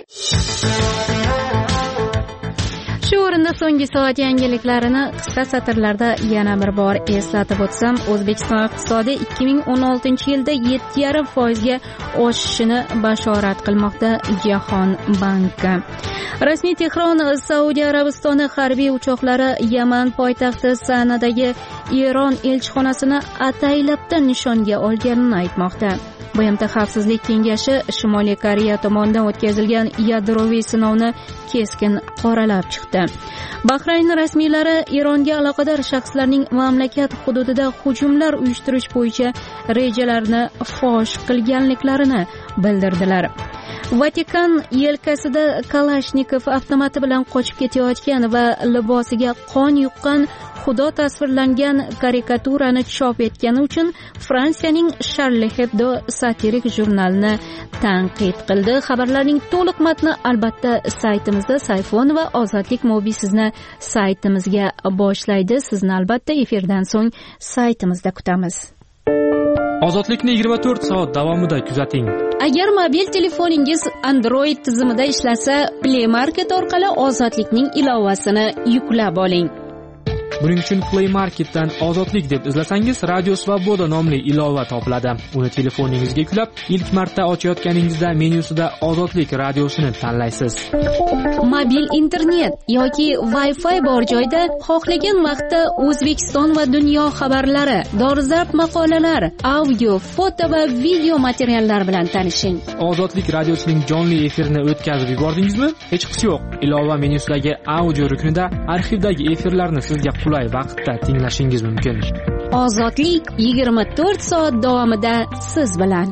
Shu o'rinda so'nggi soat yangiliklarini qisqa satrlarda yana bir bor eslatib o'tsam, O'zbekiston iqtisodi 2016-yilda 7,5% ga oshishini bashorat qilmoqda Jahon banki. Rasmiy Tehron Saudiya Arabistoni harbiy uchoqlari Yaman poytaxti Sanadagi Eron elchixonasini ataylabdan nishonga olganini aytmoqda. BMT Xavfsizlik kengashi Shimoliy Koreya tomonidan o'tkazilgan yadroviy sinovni keskin qoralab chiqdi. Bahrayn rasmiylari Eronga aloqador shaxslarning mamlakat hududida hujumlar uyushtirish bo'yicha rejalarini fosh qilganliklarini bildirdilar. Vatikan yelkasida Kalashnikov avtomati bilan qochib ketayotgan va libosiga qon yuqqan Xudo tasvirlangan karikaturani chop etgani uchun Fransiyaning Charlie Hebdo satirik jurnalini tanqid qildi. Xabarlarning to'liq matni albatta saytimizda Sayfon va Ozodlik Mobi sizni saytimizga boshlaydi. Sizni albatta efirdan so'ng saytimizda kutamiz. Ozodlikni 24 soat davomida kuzating. Agar mobil telefoningiz Android tizimida ishlasa, Play Market orqali Ozodlikning ilovasini yuklab oling. Buning uchun Play Marketdan Ozodlik deb izlasangiz, Radio Svoboda nomli ilova topiladi. Uni telefoningizga yuklab, ilk marta ochayotganingizda menyusida Ozodlik radiosini tanlaysiz. Mobil internet yoki Wi-Fi bor joyda xohlagan vaqtda O'zbekiston va dunyo xabarlari, dolzarb maqolalar, audio, foto va video materiallar bilan tanishing. Ozodlik radiosining jonli efirini o'tkazib yubordingizmi? Hech qisi yo'q. Ilova menyusidagi audio ruknida arxivdagi efirlarni sizga qulay vaqtda tinglashingiz mumkin. Ozodlik 24 soat davomida siz bilan.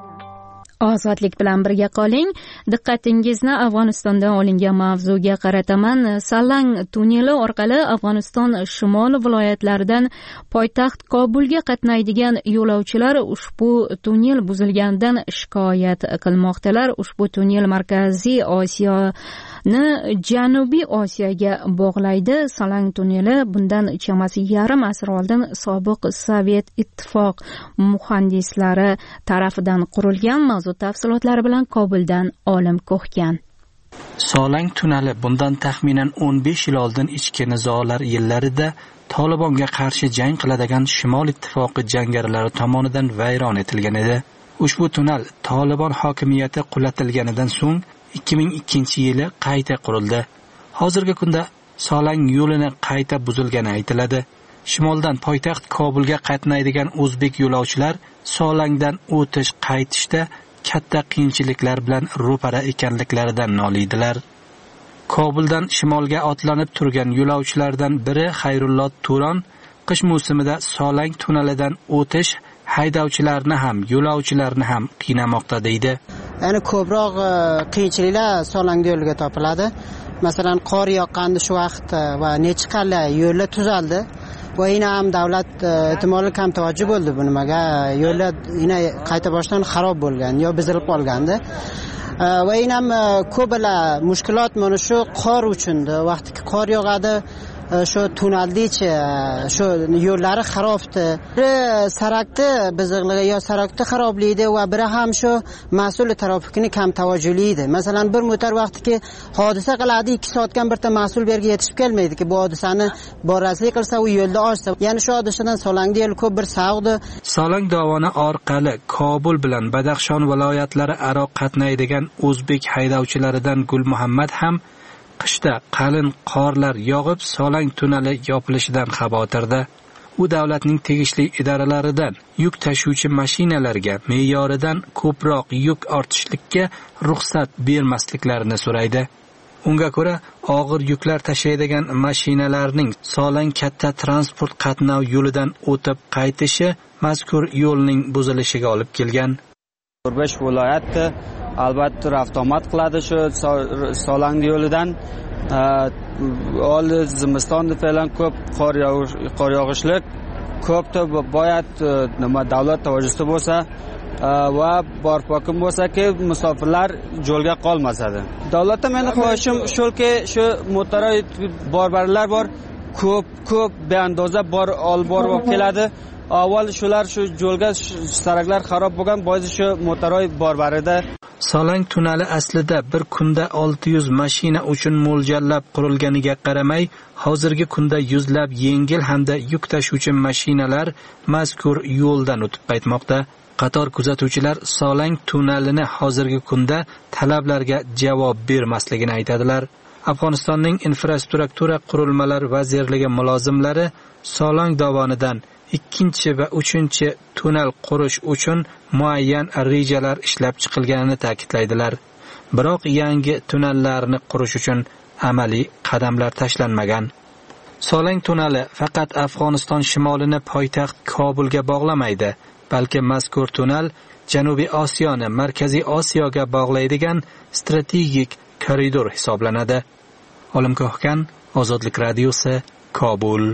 Ozodlik bilan birga qoling. Diqqatingizni Afg'onistondan olingan mavzuga qarataman. Salang tunneli orqali Afg'oniston shimol viloyatlaridan poytaxt Kobulga qatnaydigan yo'lovchilar ushbu tunnel buzilganidan shikoyat qilmoqdalar. Ushbu tunnel Markaziy Osiyoni Janubiy Osiyoga bog'laydi. Salang tunneli bundan chamasi yarim asr oldin sobiq Sovet ittifoq muhandislari tarafidan qurilgan. Mavzu tafsilotlari bilan Kobuldan Olim Ko'hgan. Solang tunneli bundan taxminan 15 yil oldin ichki nizolar yillarida Tolibonga qarshi jang qiladigan Shimol ittifoqi jangarilari tomonidan vayron etilgan edi. Ushbu tunnel Tolibon hokimiyati qulatilganidan so'ng 2002-yili qayta qurildi. Hozirgi kunda Solang yo'lini qayta buzilgani aytiladi. Shimoldan poytaxt Kobulga qatnaydigan o'zbek yo'lovchilar Solangdan o'tish qaytishda katta qiyinchiliklar bilan ro'para ekanliklaridan noliydilar. Kobuldan shimolga otlanib turgan yo'lovchilardan biri Xayrullo Turon qish mavsumida Solang tunnelidan o'tish haydovchilarni ham, yo'lovchilarni ham qiynamoqda deydi. Ya'ni ko'proq qiyinchiliklar Solang yo'liga topiladi. Masalan, qor yoqqanda shu vaqt va necha qalla yo'llar tuzaldi. Va yana ham davlat ehtimoli kam tavajjuh bo'ldi bu nimaga. Yo'llar yana qayta boshdan xarob bo'lgan yo buzilib qolgandi. Va yana ham ko'plar mushkulot mana shu qor uchunda. Vaqtki qor yog'adi, shu tunneldichi shu yo'llari xarobdi. Biri sarakti biziqligi yo sarakti xarobligida va biri ham shu mas'ul trafikni kam tavajjuhlaydi. Masalan, bir motor vaqtiki hodisa qiladi, 2 soatdan birta mas'ul berga yetishib kelmaydi-ki, bu hodisani boraslik qilsa u yo'lda ochsa. Ya'ni shu hodisadan Solangda yo'l ko'p bir savg'di. Solang dovoni orqali Kobul bilan Badaxshon viloyatlari aro qatnaydigan o'zbek haydovchilaridan Gul Muhammad ham qishda qalin qorlar yog'ib Solang tunneli yopilishidan xavotirda. u davlatning tegishli idoralaridan yuk tashuvchi mashinalarga me'yoridan ko'proq yuk ortishlikka ruxsat bermasliklarini so'raydi. Unga ko'ra, og'ir yuklar tashiydigan mashinalarning Solang katta transport qatnov yo'lidan o'tib qaytishi mazkur yo'lning buzilishiga olib kelgan. 5 viloyatda albatta avtomat qiladi shu Solang yo'lidan. Old zimistonda falan ko'p qor yog'ishlik ko'pda boyat nima davlat tavajjusi bo'lsa va borpokim bo'lsa-ki musofirlar yo'lga qolmasadi. Davlatda meni xohishim shuki shu motoray borbarlar bor, ko'p beandoza bor olib borib keladi. Avval shular shu yo'lga saraklar xarob bo'lgan bois shu motoray borbarida. Solang tunneli aslida bir kunda 600 mashina uchun mo'ljallab qurilganiga qaramay, hozirgi kunda yuzlab yengil hamda yuk tashuvchi mashinalar mazkur yo'ldan o'tib qaytmoqda. Qator kuzatuvchilar Solang tunnelini hozirgi kunda talablarga javob bermasligini aytadilar. Afg'onistonning infrastruktura qurilmalari vazirligi mulozimlari Solang dovonidan 2 va 3 tunnel qurish uchun muayyan rejalar ishlab chiqilganini ta'kidlaydilar. Biroq yangi tunnellarni qurish uchun amaliy qadamlar tashlanmagan. Solang tunneli faqat Afg'oniston shimolini poytaxt Kobulga bog'lamaydi, balki mazkur tunnel Janubiy Osiyoni Markaziy Osiyoga bog'laydigan strategik koridor hisoblanadi. Olimgohkan, Ozodlik radiosi, Kobul.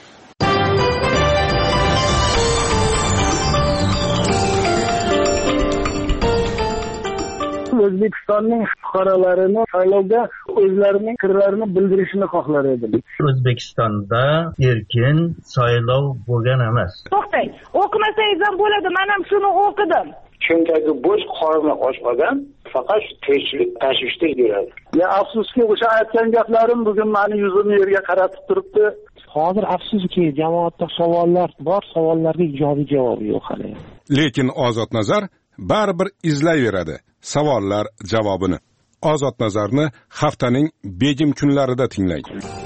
O'zbekistonning fuqarolarini saylovda o'zlarining fikrlarini bildirishini xohlar edim. O'zbekistonda erkin saylov bo'lgan emas. To'xtang, o'qimasangiz ham bo'ladi. Men ham shuni o'qidim. Cho'ntagi bo'sh, qorni och odam faqat tirikchilik tashvishda yuradi. Ya afsuski, o'sha aytgan gaplarim bugun meni yuzimni yerga qaratib turibdi. Hozir afsuski, jamoatda savollar bor, savollarga ijobiy javob yo'q hali. Lekin Ozod Nazar baribir izlayveradi savollar javobini. Ozod Nazarni haftaning bejim kunlarida tinglang.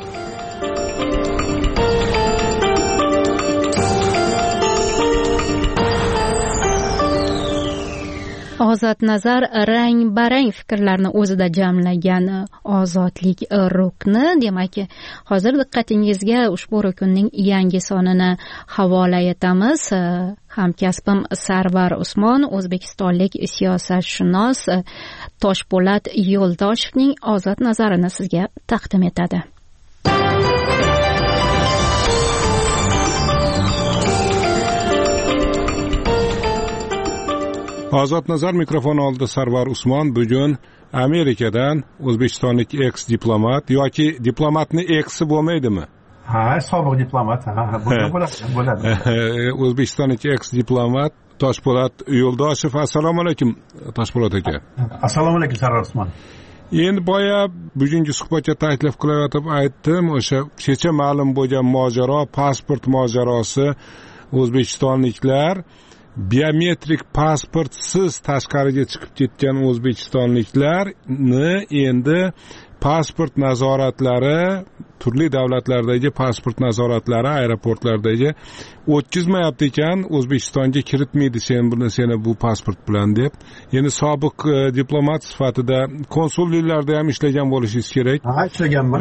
Ozod Nazar rang-barang fikrlarni o'zida jamlagan ozodlik rukni. Demak, hozir diqqatingizga ushbu ruknning yangi sonini havola etamiz. Hamkasbim Sarvar Usmon, o'zbekistonlik siyosatshunos Toshpo'lat Yo'ldoshevning Ozod Nazarini sizga taqdim etadi. Ozod Nazar mikrofon oldida Sarvar Usmon bugun Amerikadan o'zbekistonlik eks-diplomat yoki diplomatni eksi bo'lmaydimi? Ha, sobiq diplomat, bo'ladi. O'zbekistonlik eks-diplomat Toshpo'lat Yo'ldoshev. Assalomu alaykum, Toshpo'lat aka. Assalomu alaykum, Sarvar Usmon. Endi boya bugungi suhbatga taklif qilayotib aytdim, o'sha kecha ma'lum bo'lgan mojaro, pasport mojarosi. O'zbekistonliklar biometrik pasportsiz tashqariga chiqib ketgan o'zbekistonliklarni endi pasport nazoratlari, turli davlatlardagi pasport nazoratlari aeroportlardagi o'tkazmayapti ekan, O'zbekistonga kiritmaydi seni bu pasport bilan deb. Endi sobiq diplomat sifatida konsulliklarda ham ishlagan bo'lishingiz kerak. Ha, ishlaganman.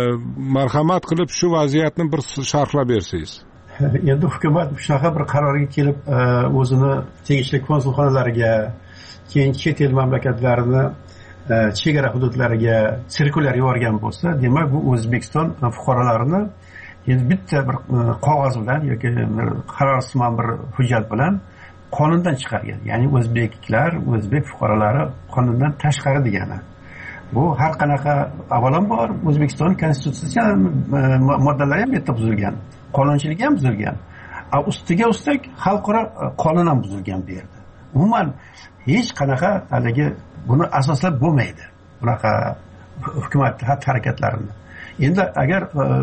Marhamat qilib shu vaziyatni bir sharhlab bersangiz. Endi hukumat shunaqa bir qarorga kelib o'zini tegishli konsulxonalariga, keyin chet el mamlakatlarini chegara hududlariga sirkulyar yuborgan bo'lsa, demak bu O'zbekiston fuqarolarini endi bitta bir qog'oz bilan yoki qarorsimon bir hujjat bilan qonundan chiqargan. Ya'ni o'zbek fuqarolari qonundan tashqari degani. Bu har qanaqa avvalambor O'zbekiston konstitutsiya moddalari ham bitta buzilgan. Qonunchilik ham buzilgan. Ustiga ustak xalqaro qonun ham buzilgan bu yerda. Umuman hech qanaqa haligi buni asoslab bo'lmaydi. Bunaqa hukumat harakatlarini. Endi agar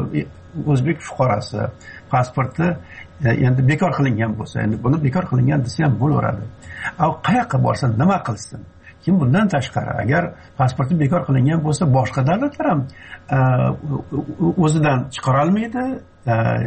o'zbek fuqarosi pasporti endi bekor qilingan bo'lsa, endi buni bekor qilingan desa ham bo'laveradi. Qayoqqa borsa, nima qilsin? Kim bundan tashqari agar pasporti bekor qilingan bo'lsa, boshqa davlatlar ham o'zidan chiqara olmaydi.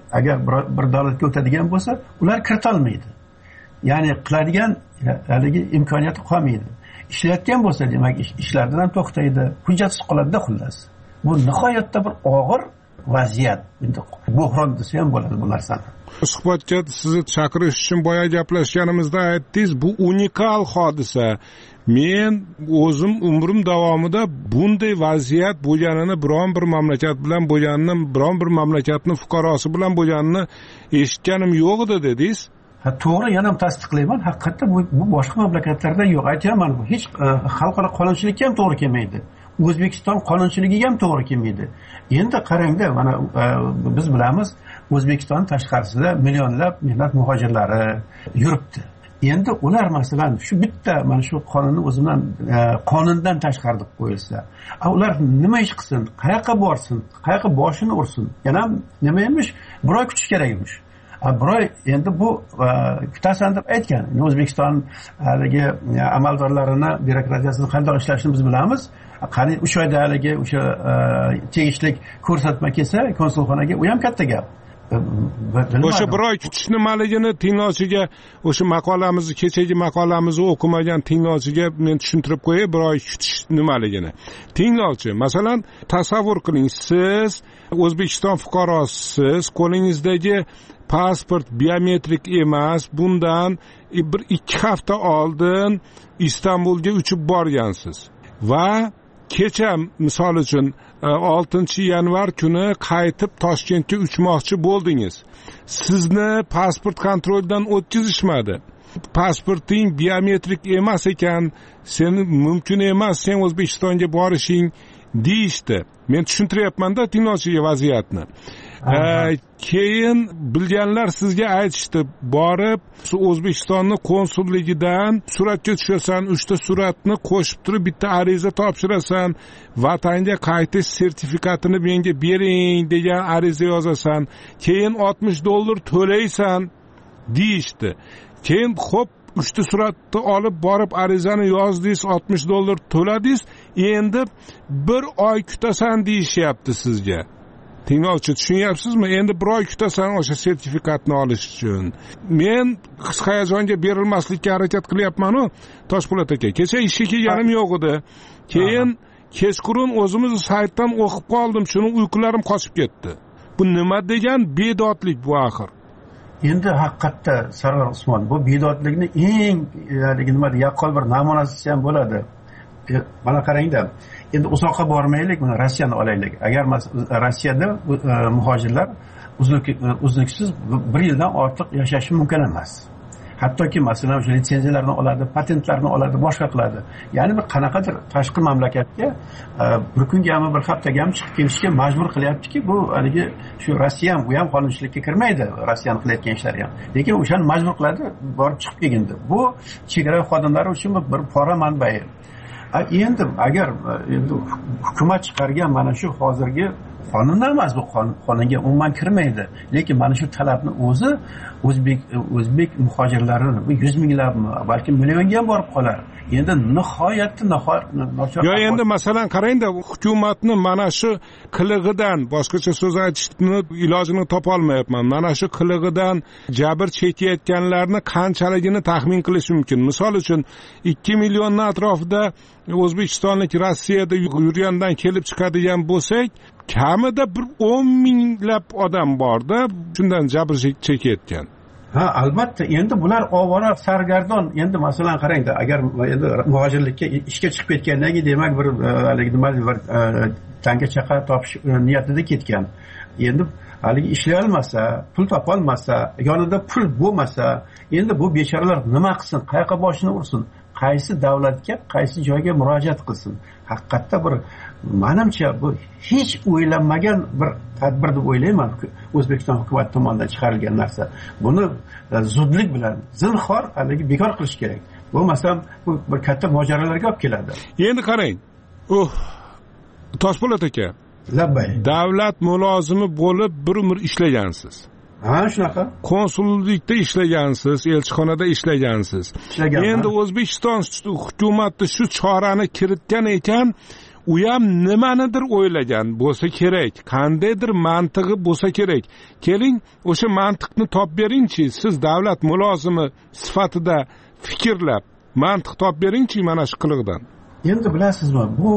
agar bir davlatga o'tadigan bo'lsa ular kiritolmaydi, ya'ni qiladigan haligi imkoniyati qolmaydi. Ishlayotgan bo'lsa demak ishlardan ham to'xtaydi, hujjatsiz qoladida. Xullas bu nihoyatda bir og'ir vaziyat, buhron desa ham bo'ladi bu narsani. Suhbatga sizni chaqirish uchun boya gaplashganimizda aytdingiz, bu unikal hodisa. Men o'zim umrim davomida bunday vaziyat bo'lganini, biron bir mamlakat bilan bo'lganini, biron bir mamlakatning fuqarosi bilan bo'lganini eshitganim yo'q edi dedingiz. To'g'ri, yana ham tasdiqlayman, haqiqatda bu boshqa mamlakatlarda yo'q. Aytaman, bu hech xalqaro qonunchilikka ham to'g'ri kelmaydi. O'zbekiston qonunchiligiga ham to'g'ri kelmaydi. Endi qarangda, mana biz bilamiz, O'zbekiston tashqarisida millionlab mehnat muhojirlari yuribdi. Endi ular masalan shu bitta mana shu qonunni o'zidan qonundan tashqari deb qo'yilsa, ular nima ish qilsin, qayoqqa borsin, qayoqqa boshini ursin, yana nima emish, bir oy kutish kerak emish. Bir oy endi bu kutasan deb aytgan. O'zbekiston haligi amaldorlarini, byurokratiyasini qanday ishlashini biz bilamiz. Qani 3 oyda haligi o'sha tegishlik ko'rsatma kelsa konsulxonaga, u ham katta gap. O'sha bir oy kutish nimaligini tinglovchiga, o'sha maqolamizni, kechagi maqolamizni o'qimagan tinglovchiga men tushuntirib qo'yay, bir oy kutish nimaligini. Tinglovchi, masalan, tasavvur qiling, siz O'zbekiston fuqarosisiz, qo'lingizdagi pasport biometrik emas, bundan 1-2 hafta oldin Istanbulga uchib borgansiz va kecha misol uchun 6 yanvar kuni qaytib Toshkentga uchmoqchi bo'ldingiz. Sizni pasport kontroldan o'tkazishmadi. Pasporting biometrik emas ekan, seni mumkin emas, sen O'zbekistonga borishing deyishdi. Men tushuntiryapman-da tinglovchiga vaziyatni. Keyin bilganlar sizga aytishdi, borib O'zbekistonning konsulligidan suratga tushasan, 3 ta suratni qo'shib turib bitta ariza topshirasan, vatanga qaytish sertifikatini menga bering degan ariza yozasan, keyin $60 to'laysan deyishdi. Keyin xo'p, 3 ta suratni olib borib arizani yozdingiz, $60 to'ladingiz, endi 1 oy kutasan deyishyapti sizga. Tinglovchi, tushunyapsizmi? Endi 1 oy kutasan o'sha sertifikatni olish uchun. Men hayajonga berilmaslikka harakat qilyapman-ku, Toshpo'lat aka. Kecha ishga kelganim yo'q edi. Keyin kechqurun o'zimiz saytdan o'qib qoldim, shuni uyqularim qochib ketdi. Bu nima degan bedodlik bu axir? Endi haqiqatda Sarvar Usmon, bu bedodlikni eng nima yaqqol bir namunasi ham bo'ladi. Mana qarangda, endi uzoqqa bormaylik, mana Rossiyani olaylik. Agar Rossiyada muhojirlar uzluksiz 1 yildan ortiq yashashi mumkin emas. Hattoki masalan o'sha litsenziyalarni oladi, patentlarni oladi, boshqa qiladi. Ya'ni bir qanaqadir tashqi mamlakatga bir kungami, bir haftagami chiqib kelishga majbur qilyaptiki, bu haligi shu Rossiya ham, u ham qonunchilikka kirmaydi, Rossiyani qilayotgan ishlari ham. Lekin o'shani majbur qiladi, borib chiqib kelganda. Bu chegara xodimlari uchun bir pora manbai. Endi agar hukumat chiqargan mana shu hozirgi qonun emas, bu qonunga umuman kirmaydi. Lekin mana shu talabni o'zi o'zbek muhojirlarini 100 minglabmi, balki millionga ham borib qolar. Endi nihoyatda nochor. Yo, endi masalan qarangda, hukumatni mana shu qilig'idan, boshqacha so'z aytishni ilojini topa olmayapman. Mana shu qilig'idan jabr chekayotganlarni qanchaligini taxmin qilish mumkin. Misol uchun 2 millionning atrofida O'zbekistonlik Rossiyada yurgandan kelib chiqadigan bo'lsak, kamida bir 10 minglab odam borda shundan jabr chekayotgan. Albatta, endi bular ovora sargardon. Endi masalan qarangda, agar endi muhojirlikka ishga chiqib ketgandan keyin demak bir haligi nima bir tanga chaqa topish niyatida ketgan. Endi haligi ishlay olmasa, pul topa olmasa, yonida pul bo'lmasa, endi bu bechoralar nima qilsin, qayoqqa boshini ursin, qaysi davlatga, qaysi joyga murojaat qilsin? Haqiqatda bir menimcha bu hech o'ylanmagan bir tadbir deb o'ylayman, O'zbekiston hukumati tomonidan chiqarilgan narsa. Buni zudlik bilan zinhor haligi bekor qilish kerak. Bo'lmasam bu bir katta mojarolarga olib keladi. Endi qarang. Toshpo'lat aka. Labbay. Davlat mulozimi bo'lib bir umr ishlagansiz. Shunaqa. Konsullikda ishlagansiz, elchixonada ishlagansiz. Endi O'zbekiston hukumati shu chorani kiritgan ekan, u ham nimanidir o'ylagan bo'lsa kerak, qandaydir mantig'i bo'lsa kerak. Keling, o'sha mantiqni topib beringchi, siz davlat mulozimi sifatida fikrlab mantiq topib beringchi mana shu qiliqdan. Endi bilasizmi, bu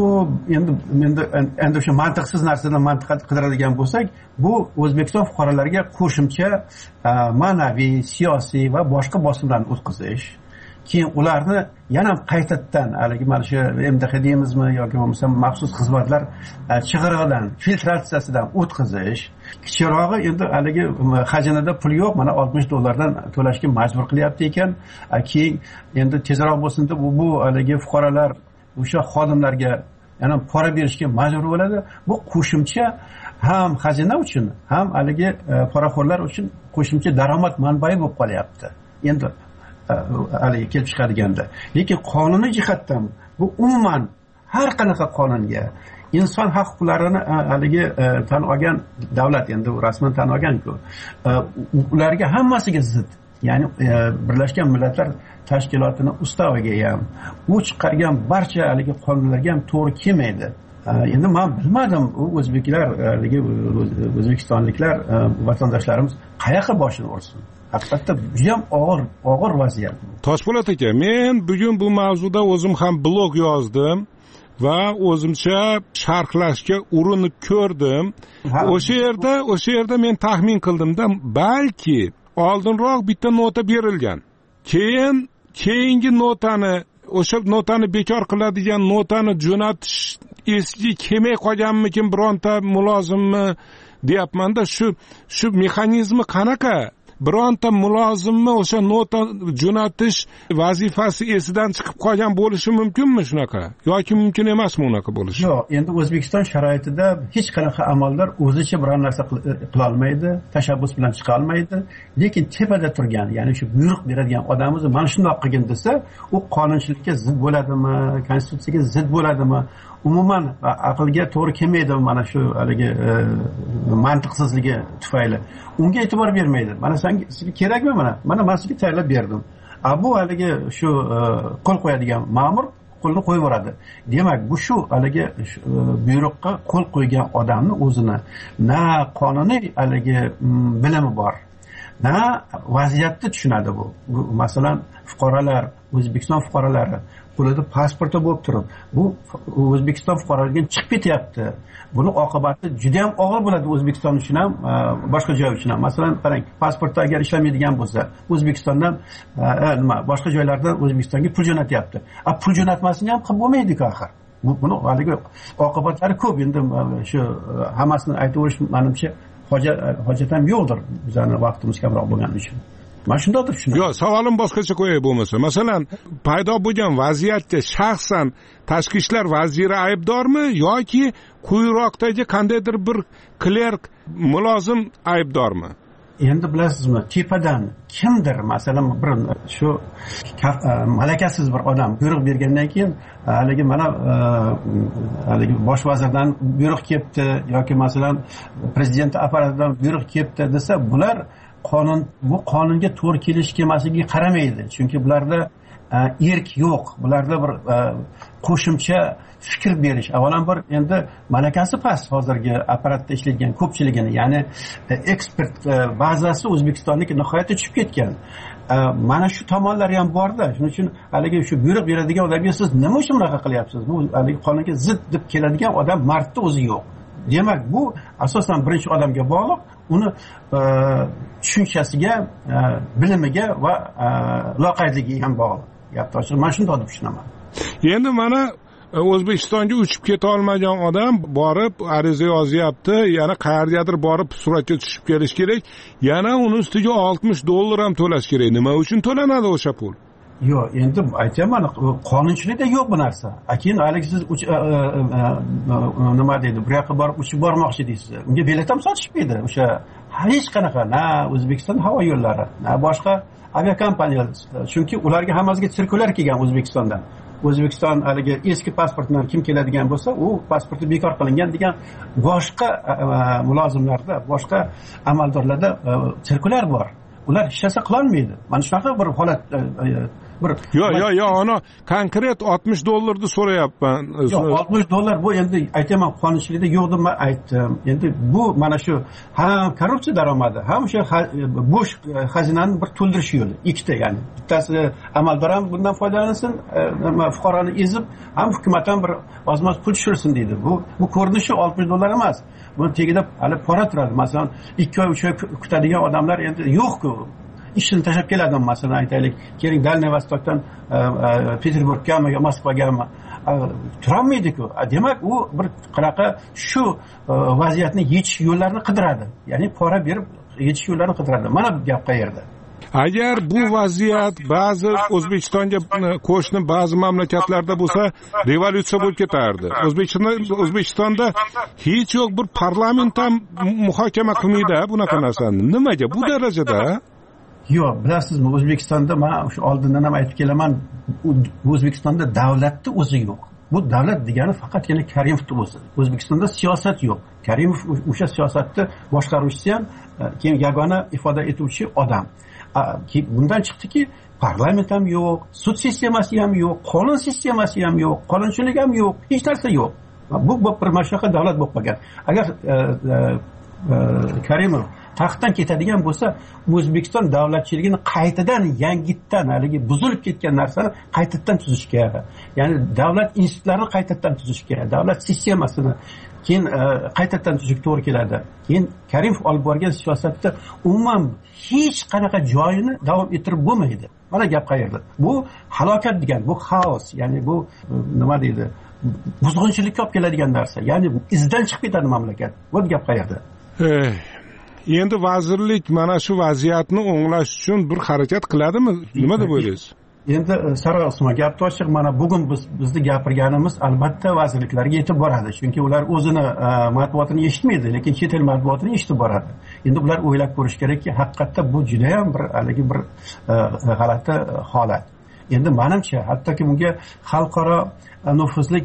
endi o'sha mantiqsiz narsadan mantiq qidiradigan bo'lsak, bu O'zbekiston fuqarolariga qo'shimcha ma'naviy, siyosiy va boshqa bosimlarni o'tkazish, keyin ularni yana qaytadan haligi mana shu MDH deymizmi yoki bo'lmasa maxsus xizmatlar chig'irig'idan, filtratsiyasidan o'tkazish, kichirog'i endi haligi xazinada pul yo'q, mana $60 to'lashga majbur qilyapti ekan, keyin endi tezroq bo'lsin deb bu haligi fuqarolar o'sha xodimlarga yana pora berishga majbur bo'ladi. Bu qo'shimcha ham xazina uchun, ham haligi poraxo'rlar uchun qo'shimcha daromad manbai bo'lib qolyapti. Endi haligi kelib chiqadiganda, lekin qonuniy jihatdan bu umuman har qanaqa qonunga, inson huquqlarini haligi tan olgan davlat, endi rasman tan olgan-ku, ularga hammasiga zid. Ya'ni Birlashgan Millatlar Tashkilotini ustaviga ham, u chiqargan barcha haligi qonunlarga ham to'g'ri kelmaydi. Endi men bilmadim, o'zbeklar, haligi o'zbekistonliklar vatandoshlarimiz qayoqqa boshini ursin. Haqiqatda juda ham og'ir vaziyat. Toshpo'lat aka, men bugun bu mavzuda o'zim ham blog yozdim va o'zimcha sharhlashga urinib ko'rdim. O'sha yerda men taxmin qildimda, balki oldinroq bitta nota berilgan. Keyingi notani, o'sha notani bekor qiladigan notani jo'natish eski kelmay qolganmikin bironta mulozimmi deyapmanda, shu mexanizmi qanaqa? Bironta mulozimmi o'sha nota jo'natish vazifasi esidan chiqib qolgan bo'lishi mumkinmi shunaqa? Yoki mumkin emasmi unaqa bo'lishi? Yo'q, endi O'zbekiston sharoitida hech qanaqa amaldor o'zicha biror narsa qila olmaydi, tashabbus bilan chiqa olmaydi. Lekin tepada turgan, ya'ni shu buyruq beradigan odamimiz mana shunday qilgin desa, u qonunchilikka zid bo'ladimi, konstitutsiyaga zid bo'ladimi? Umuman aqlga to'g'ri kelmaydi mana shu haligi mantiqsizligi tufayli. Unga e'tibor bermaydi. Mana sizga kerakmi mana men sizga tayyorlab berdim. Bu haligi shu qo'l qo'yadigan ma'mur qo'lni qo'yib yuboradi. Demak, bu shu haligi buyruqqa qo'l qo'ygan odamni o'zini na qonuniy haligi bilimi bor, na vaziyatni tushunadi bu. Masalan, fuqarolar, O'zbekiston fuqarolari qo'lida pasporti bo'lib turib, bu O'zbekiston fuqarolariga chiqib ketyapti. Buni oqibati juda ham og'ir bo'ladi O'zbekiston uchun ham, boshqa joy uchun ham. Masalan, qarang, pasportda agar ishlamaydigan bo'lsa, O'zbekistondan boshqa joylardan O'zbekistonga pul jo'natyapti. Pul jo'natmasini ham qilib bo'lmaydi-ku axir. Buni haligi oqibatlari ko'p. Endi shu hammasini aytaverish menimcha hojat ham yo'qdir. Bizning vaqtimiz kamroq bo'lgani uchun. Mana shundoqdir shuni. Yo'q, savolim boshqacha qo'yay bo'lmasa. Masalan, paydo bo'lgan vaziyatda shaxsan tashqi ishlar vaziri aybdormi yoki quyiroqdagi qandaydir bir klerk, mulozim aybdormi? Endi bilasizmi, tepadan kimdir, masalan, bir shu malakasiz bir odam buyruq bergandan keyin haligi mana haligi bosh vazirdan buyruq kelibdi yoki masalan prezident apparatidan buyruq kelibdi desa, bular bu qonunga to'g'ri kelish kelmasligiga qaramaydi. Chunki bularda erk yo'q. Bularda bir qo'shimcha fikr berish. Avvalambor endi malakasi past hozirgi apparatda ishlaydigan ko'pchiligini, ya'ni ekspert bazasi O'zbekistonlik nihoyatda tushib ketgan. Mana shu tomonlari ham bor-da. Shuning uchun haligi shu buyruq beradigan odamga siz nima uchun bunaqa qilyapsiz? Bu haligi qonunga zid deb keladigan odam mardni o'zi yo'q. Demak, bu asosan birinchi odamga bog'liq, uni tushunchasiga, bilimiga va loqaydligiga ham bog'liq. Gapni ochib, men shunday deb tushunaman. Endi mana O'zbekistonga uchib keta olmagan odam borib ariza yozyapti, yana qayergadir borib suratga tushib kelish kerak, yana uni ustiga $60 ham to'lash kerak. Nima uchun to'lanadi o'sha pul? Yo'q, endi aytaman, qonunchilikda yo'q bu narsa. Keyin hali siz nima deydi, bu yoqqa borib uchib bormoqchi deysiz. Unga bilet ham sotishmaydi. O'sha hech qanaqa na O'zbekiston havo yo'llari, na boshqa aviakompaniyalar. Chunki ularga hammasiga sirkulyar kelgan O'zbekistondan. O'zbekiston haligi eski pasport bilan kim keladigan bo'lsa, u pasporti bekor qilingan degan boshqa mulozimlarda, boshqa amaldorlarda sirkulyar bor. Ular hech narsa qila olmaydi. Mana shunaqa bir holat yo ana konkret $60 so'rayapman. Yo'q, $60 bu endi aytaman qonunchilikda yo'q deb men aytdim. Endi bu mana shu ham korrupsiya daromadi, ham o'sha bo'sh xazinani bir to'ldirish yo'li. Ikkita ya'ni. Bittasi amaldor ham bundan foydalansin, fuqaroni ezib, ham hukumat ham bir ozmoz pul tushirsin deydi. Bu ko'rinishi $60 emas. Buni tagida hali pora turadi. Masalan, 2 oy 3 oy kutadigan odamlar endi yo'q-ku. Ishini tashlab keladi, masalan aytaylik, keling Dalniy Vostokdan Peterburggami yo Moskvagami turolmaydi-ku. Demak, u bir qanaqa shu vaziyatni yechish yo'llarini qidiradi. Ya'ni pora berib yechish yo'llarini qidiradi. Mana gap qayerda? Agar bu vaziyat ba'zi O'zbekistonga qo'shni ba'zi mamlakatlarda bo'lsa, revolyutsiya bo'lib ketardi. O'zbekistonda hech yo'q bir parlament ham muhokama qilmaydi bunaqa narsani. Nimaga bu darajada? Yo'q, bilasizmi, O'zbekistonda men o'sha oldindan ham aytib kelaman, O'zbekistonda davlatni o'zi yo'q. Bu davlat degani faqatgina Karimovning o'zi. O'zbekistonda siyosat yo'q. Karimov o'sha siyosatni boshqaruvchisi ham, keyin yagona ifoda etuvchi odam. Bundan chiqdiki, parlament ham yo'q, sud sistemasi ham yo'q, qonun sistemasi ham yo'q, qonunchilik ham yo'q, hech narsa yo'q. Bu bir mashaqa davlat bo'lib qolgan. Agar Karimov taxtdan ketadigan bo'lsa, O'zbekiston davlatchiligini qaytadan yangitdan haligi buzilib ketgan narsani qaytadan tuzish kerak. Ya'ni davlat institutlarini qaytadan tuzish kerak, davlat sistemasini keyin qaytadan tuzishga to'g'ri keladi. Keyin Karimov olib borgan siyosatda umuman hech qanaqa joyini davom ettirib bo'lmaydi. Mana gap qayerda? Bu halokat degan, bu xaos, ya'ni bu nima deydi? Buzg'unchilikka olib keladigan narsa. Ya'ni izdan chiqib ketadi mamlakat. Bu gap qayerda? Endi vazirlik mana shu vaziyatni o'nglash uchun bir harakat qiladimi? Nima deb o'ylaysiz? Endi Saroy Usmon, gap ochiq, mana bugun bizni gapirganimiz albatta vazirliklarga yetib boradi. Chunki ular o'zini matbuotini eshitmaydi, lekin chet el matbuotini eshitib boradi. Endi ular o'ylab ko'rish kerakki, haqiqatda bu juda ham bir haligi bir g'alati holat. Endi menimcha, hattoki bunga xalqaro nufuzli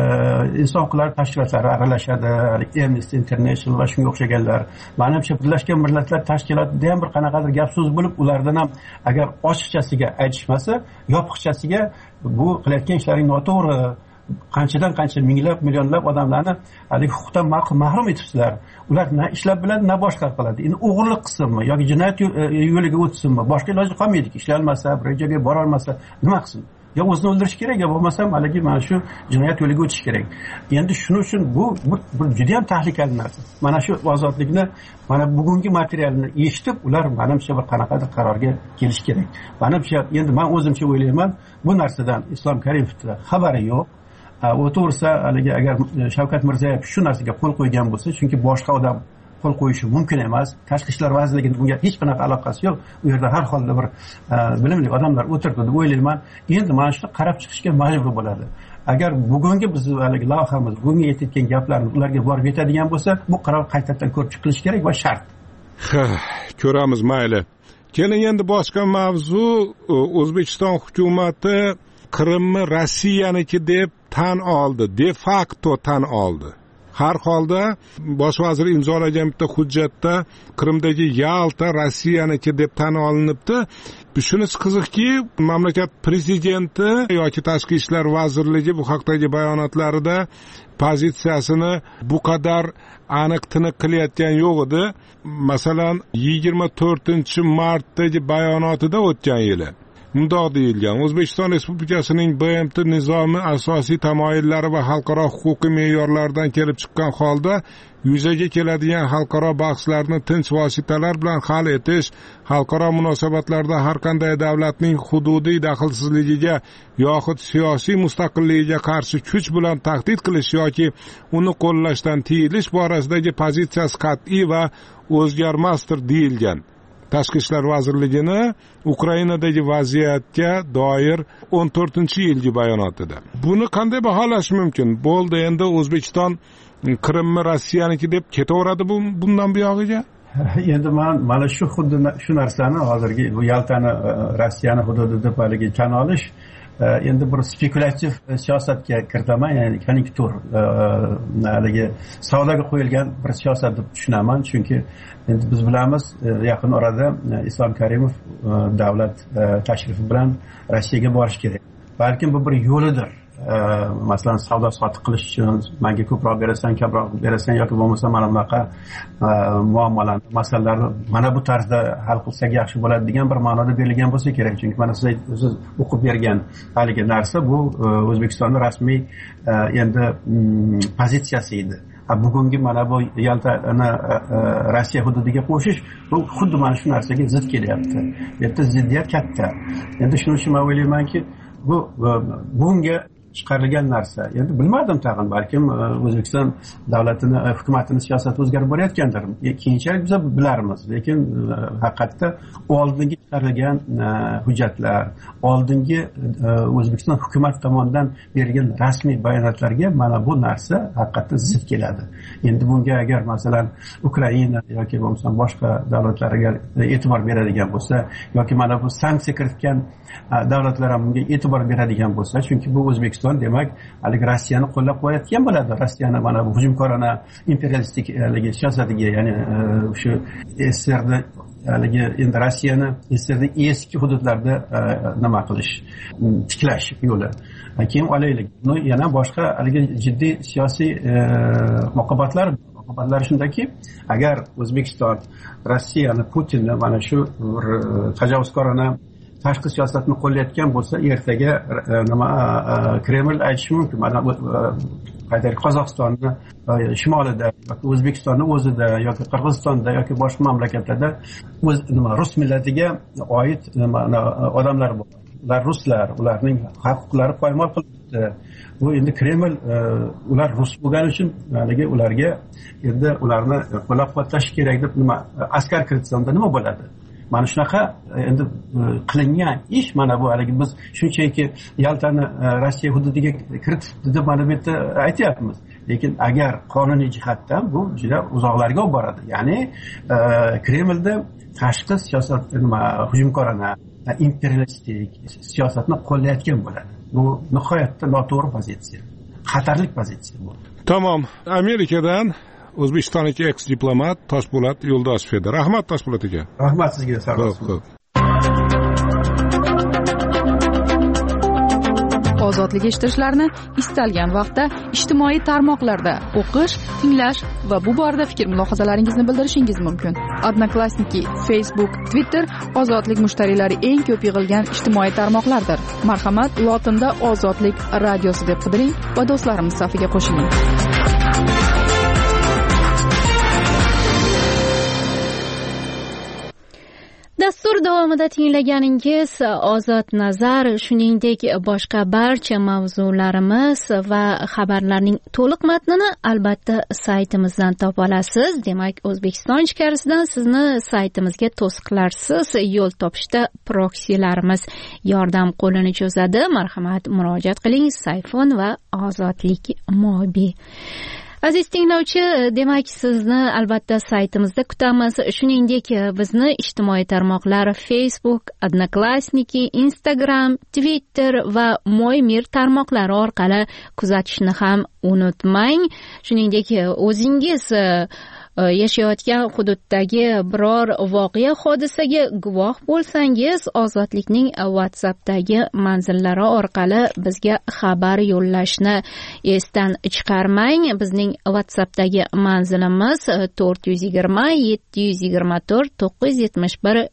inson huquqlari tashkilotlari aralashadi, Amnesty International va shunga o'xshaganlar. Menimcha, Birlashgan Millatlar Tashkilotida ham bir qanaqadir gap so'z bo'lib, ulardan ham agar ochiqchasiga aytishmasa, yopiqchasiga bu qilayotgan ishlaring noto'g'ri, qanchadan qancha minglab, millionlab odamlarni hali huquqdan mahrum etibsizlar. Ular na ishlab biladi, na boshqa qiladi. Endi o'g'irlik qilsinmi yoki jinoyat yo'liga o'tsinmi, boshqa iloji qolmaydi-ki. Ishlay olmasa, bir joyga bora olmasa, nima qilsin? Yo o'zini o'ldirish kerak, yo bo'lmasam haligi mana shu jinoyat yo'liga o'tish kerak. Endi shuning uchun bu juda ham tahlikali narsa. Mana shu ozodlikni, mana bugungi materialni eshitib, ular menimcha bir qanaqadir qarorga kelish kerak. Menimcha, endi men o'zimcha o'ylayman, bu narsadan Islom Karimovning xabari yo'q. U to'g'risi haligi agar Shavkat Mirziyoyev shu narsaga qo'l qo'ygan bo'lsa, chunki boshqa odam qo'l qo'yishi mumkin emas. Tashqi ishlar vazirligining bunga hech qanaqa aloqasi yo'q. U yerda har holda bir bilimli odamlar o'tirdi deb o'ylayman. Endi mana shuni qarab chiqishga majbur bo'ladi. Agar bugungi biz haligi lavhamiz, bugungi aytgan gaplarimiz ularga borib yetadigan bo'lsa, bu qaror qaytadan ko'rib chiqilishi kerak va shart. Ko'ramiz, mayli. Keling endi boshqa mavzu. O'zbekiston hukumatı Qrimni Rossiyaniki deb tan oldi, de facto tan oldi. Har holda bosh vazir imzolagan bitta hujjatda Qrimdagi Yalta Rossiyaniki deb tan olinibdi. Shunisi qiziqki, mamlakat prezidenti yoki tashqi ishlar vazirligi bu haqdagi bayonotlarida pozitsiyasini bu qadar aniq tiniq qilayotgan yo'q edi. Masalan, 24-martdagi bayonotida o'tgan yili mundoq deyilgan: O'zbekiston Respublikasining BMT nizomi asosiy tamoyillari va xalqaro huquqiy me'yorlardan kelib chiqqan holda yuzaga keladigan xalqaro bahslarni tinch vositalar bilan hal etish, xalqaro munosabatlarda har qanday davlatning hududiy daxlsizligiga yoxud siyosiy mustaqilligiga qarshi kuch bilan tahdid qilish yoki uni qo'llashdan tiyilish borasidagi pozitsiyasi qat'iy va o'zgarmasdir deyilgan. Tashqi ishlar vazirligini Ukrainadagi vaziyatga doir 14-yilgi bayonotida. Buni qanday baholash mumkin? Bo'ldi, endi O'zbekiston Qrimni Rossiyaniki deb ketaveradi bundan buyog'iga? Endi mana shu xuddi shu narsani hozirgi bu Yaltani Rossiyani hududi deb haligi tan olish endi bir spekulativ siyosatga kiritaman, ya'ni konjunktur haligi savdoga qo'yilgan bir siyosat deb tushunaman. Chunki endi biz bilamiz, yaqin orada Islom Karimov davlat tashrifi bilan Rossiyaga borish kerak. Balkim bu bir yo'lidir. Masalan, savdo sotiq qilish uchun menga ko'proq berasan, kamroq berasan yoki bo'lmasa mana bunaqa muammolarni, masalalarni mana bu tarzda hal qilsak yaxshi bo'ladi degan bir ma'noda berilgan bo'lsa kerak. Chunki mana siz o'qib bergan haligi narsa bu O'zbekistonning rasmiy endi pozitsiyasi edi. Bugungi mana bu Yaltani Rossiya hududiga qo'shish bu xuddi mana shu narsaga zid kelyapti. Bu yerda ziddiyat katta. Endi shuning uchun men o'ylaymanki, bu bunga chiqarilgan narsa. Endi bilmadim, tag'in balkim O'zbekiston davlatini, hukumatini siyosati o'zgarib borayotgandir. Keyinchalik biz bilarmiz, lekin haqiqatda oldingi chiqarilgan hujjatlar, oldingi O'zbekiston hukumat tomonidan berilgan rasmiy bayonotlarga mana bu narsa haqiqatda zid keladi. Endi bunga agar masalan Ukraina yoki bo'lmasa boshqa davlatlarga e'tibor beradigan bo'lsa yoki mana bu sanksiya kiritgan davlatlar ham bunga e'tibor beradigan bo'lsa, chunki bu O'zbekiston demak haligi Rossiyani qo'llab-quvvatlayotgan bo'ladi. Rossiyani mana bu hujumkorona imperialistik haligi siyosatiga, ya'ni o'sha SSRda haligi endi Rossiyani SSRda eski hududlarda nima qilish, tiklash yo'li. Keyin olaylik. Buni yana boshqa haligi jiddiy siyosiy munosabatlar shundaki, agar O'zbekiston Rossiyani, Putinni mana shu tajovuzkorona tashqi siyosatni qo'llayotgan bo'lsa, ertaga nima Kreml aytishi mumkin. Mana Qozog'istonni shimolida yoki O'zbekistonning o'zida yoki Qirg'izistonda yoki boshqa mamlakatlarda o'z rus millatiga oid odamlar bor. Ular ruslar, ularning huquqlari poymol qilindi. Bu endi Kreml ular rus bo'lgani uchun haligi ularga endi ularni qo'llab-quvvatlash kerak deb nima askar kiritsa nima bo'ladi? Mana shunaqa endi qilingan ish, mana bu haligi biz shunchaki Yaltani Rossiya hududiga kiritdi deb mana bu yerda aytyapmiz. Lekin agar qonuniy jihatdan bu juda uzoqlarga olib boradi. Ya'ni Kremlda tashqi siyosat nima hujumkorona imperialistik siyosatni qo'llayotgan bo'ladi. Bu nihoyatda noto'g'ri pozitsiya, xatarli pozitsiya bu. Tamom. Amerikadan O'zbekistondagi eks-diplomat Toshpo'lat Yo'ldoshev edi. Rahmat Toshpo'lat aka. Rahmat sizga, Sarvar. Ozodlik eshittirishlarini istalgan vaqtda ijtimoiy tarmoqlarda o'qish, tinglash va bu borada fikr-mulohazalaringizni bildirishingiz mumkin. Odnoklassniki, Facebook, Twitter ozodlik mushtariylari eng ko'p yig'ilgan ijtimoiy tarmoqlardir. Marhamat, lotinda Ozodlik radiosi deb qidiring va do'stlarimiz safiga qo'shiling. Dastur davomida tinglaganingiz Ozod nazar, shuningdek boshqa barcha mavzularimiz va xabarlarning to'liq matnini albatta saytimizdan topa olasiz. Demak, O'zbekiston ichkarisidan sizni saytimizga to'siqlarsiz yo'l topishda proksilarimiz yordam qo'lini cho'zadi. Marhamat, murojaat qiling. Sayfon va Ozodlik mobi. Aziz tinglovchi, demak sizni albatta saytimizda kutamiz. Shuningdek, bizni ijtimoiy tarmoqlar Facebook, Odnoklassniki, Instagram, Twitter va Mo'ymir tarmoqlari orqali kuzatishni ham unutmang. Shuningdek, o'zingiz yashayotgan hududdagi biror voqea hodisaga guvoh bo'lsangiz, Ozodlikning WhatsAppdagi manzillari orqali bizga xabar yo'llashni esdan chiqarmang. Bizning WhatsAppdagi manzilimiz 420 724 971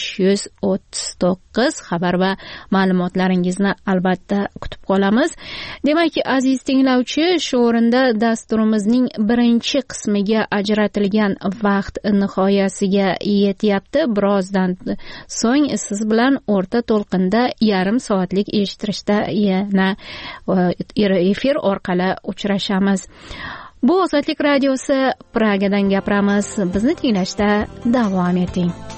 539. Xabar va ma'lumotlaringizni albatta kutib qolamiz. Demak, aziz tinglovchi, shu o'rinda dasturimizning birinchi qismiga ajratilgan vaqt nihoyasiga yetyapti. Birozdan so'ng siz bilan o'rta to'lqinda yarim soatlik eshittirishda yana efir orqali uchrashamiz. Bu Ozodlik radiosi, Pragadan gapiramiz. Bizni tinglashda davom eting.